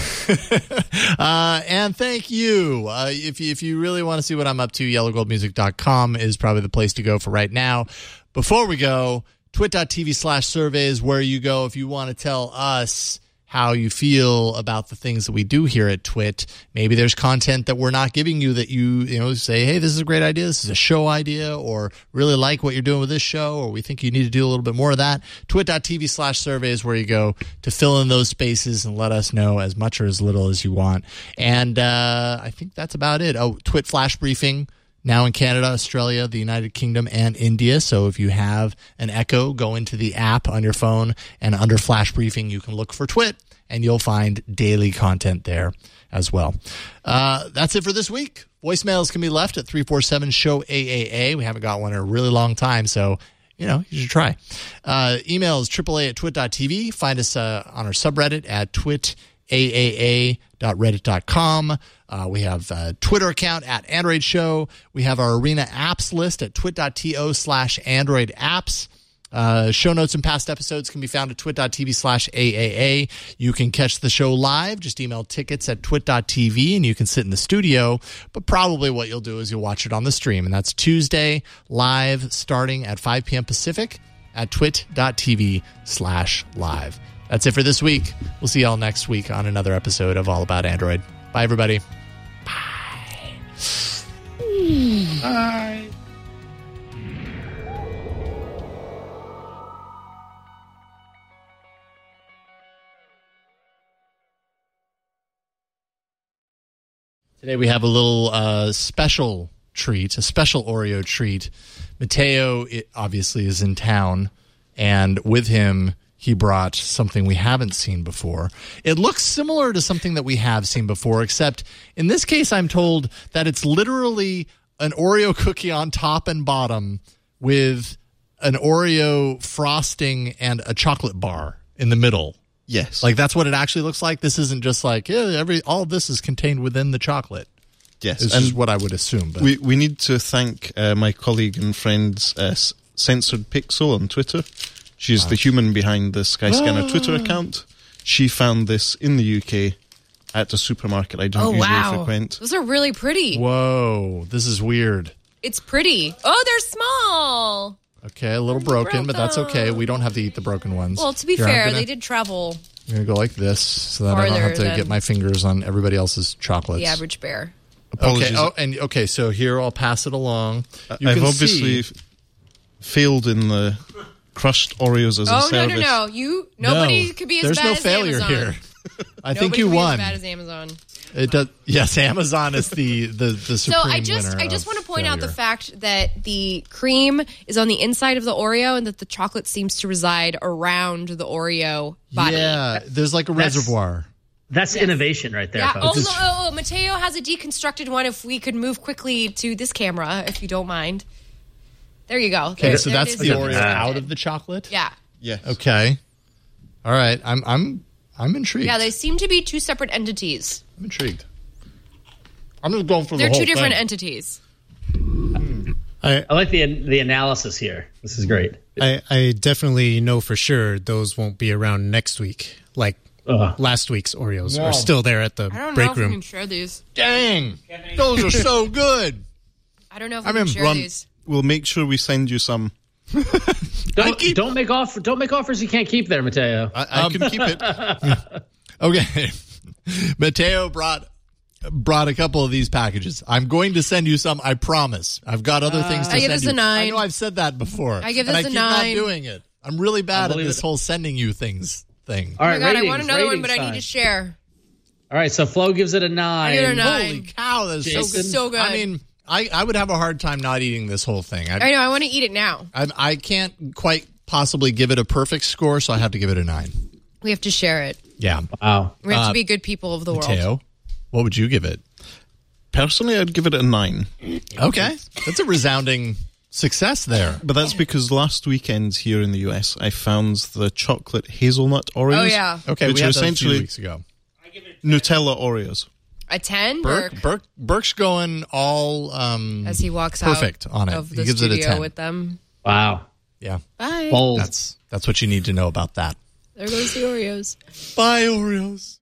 Uh, and thank you. Uh, if you. If you really want to see what I'm up to, yellow gold music dot com is probably the place to go for right now. Before we go, twit.tv slash surveys where you go if you want to tell us how you feel about the things that we do here at Twit. Maybe there's content that we're not giving you that you, you know, say, hey, this is a great idea. This is a show idea, or really like what you're doing with this show, or we think you need to do a little bit more of that. twit.tv slash surveys where you go to fill in those spaces and let us know as much or as little as you want. And uh, I think that's about it. Oh, Twit Flash Briefing. Now in Canada, Australia, the United Kingdom, and India. So if you have an Echo, go into the app on your phone, and under Flash Briefing, you can look for Twit, and you'll find daily content there as well. Uh, that's it for this week. Voicemails can be left at three four seven, show A A A. We haven't got one in a really long time, so you know, you should try. Uh, email is triple A at twit dot t v. Find us uh, on our subreddit at twit A A A dot reddit dot com. Uh, we have a Twitter account at Android Show. We have our Arena apps list at twit.to slash Android apps. Uh, show notes and past episodes can be found at twit.tv slash AAA. You can catch the show live. Just email tickets at twit.tv and you can sit in the studio. But probably what you'll do is you'll watch it on the stream. And that's Tuesday live starting at five p.m. Pacific at twit.tv slash live. That's it for this week. We'll see y'all next week on another episode of All About Android. Bye, everybody. Bye. Bye. Today we have a little uh, special treat, a special Oreo treat. Mateo it obviously is in town, and with him he brought something we haven't seen before. It looks similar to something that we have seen before, except in this case I'm told that it's literally an Oreo cookie on top and bottom with an Oreo frosting and a chocolate bar in the middle. Yes. Like, that's what it actually looks like. This isn't just like, yeah, every all of this is contained within the chocolate. yes. This and is what I would assume. But. we, we need to thank uh, my colleague and friend, uh, Censored Pixel on Twitter. She's the human behind the Skyscanner Twitter account. She found this in the U K at a supermarket I don't Oh, usually wow. frequent. Those are really pretty. Whoa, this is weird. It's pretty. Oh, they're small. Okay, a little broken, but that's okay. We don't have to eat the broken ones. Well, to be Here, I'm fair, gonna- they did travel I'm going to go like this so that I don't have Farther to than- get my fingers on everybody else's chocolates. the average bear. Okay, Apologies. oh, and okay, so here I'll pass it along. You I've can obviously see- f- failed in the crushed Oreos as a Oh, no, service. no, no. You, nobody No, could be as there's bad no as failure Amazon. here. I think Nobody you could be won. as bad as Amazon. It does. Yes, Amazon is the the the So supreme I just winner I just of want to point out the failure. fact that the cream is on the inside of the Oreo and that the chocolate seems to reside around the Oreo body. Yeah, there's like a That's- reservoir. That's innovation right there, Yeah. Oh, folks. no, oh, oh, Mateo has a deconstructed one. If we could move quickly to this camera, if you don't mind. There you go. Okay, There- so there it that's is the Oreo deconstructed. out of the chocolate. Yeah. Yes. Okay. All right. I'm I'm I'm intrigued. Yeah, they seem to be two separate entities. I'm intrigued. I'm just going for They're the whole two different thing. entities. I, I like the the analysis here. This is great. I, I definitely know for sure those won't be around next week. Like Ugh. last week's Oreos No. are still there at the I don't know break if we room. can share these. Dang, those are so good. I don't know if I'm we can in share Ron, these. we'll make sure we send you some Don't, keep- don't make off. Don't make offers you can't keep there, Mateo. I, I can keep it. Okay. Mateo brought brought a couple of these packages. I'm going to send you some, I promise. I've got other things to I give send this you. a nine. I know I've said that before. I give and this I a keep nine. not doing it. I'm really bad at believe this it. whole sending you things thing. All Oh right, my god, ratings, I want another one, ratings but I need time. to share. All right, so Flo gives it a nine. I give it a nine. Holy cow, that's so Jason? good. So good. I mean, I, I would have a hard time not eating this whole thing. I, I know, I want to eat it now. I, I can't quite possibly give it a perfect score, so I have to give it a nine. We have to share it. Yeah. Wow. We have Uh, to be good people of the world. Mateo, what would you give it? Personally, I'd give it a nine. Okay. That's a resounding success there. But that's because last weekend here in the U S, I found the chocolate hazelnut Oreos. Oh, yeah. Okay, which we are had those a few essentially weeks ago. Nutella Oreos. A ten? Burke, Or Burke, Burke's going all um, as he walks perfect out on it. of He the gives it a studio ten. with them. Wow. Yeah, Bye. Bold. that's that's what you need to know about that. There goes the Oreos. Bye, Oreos.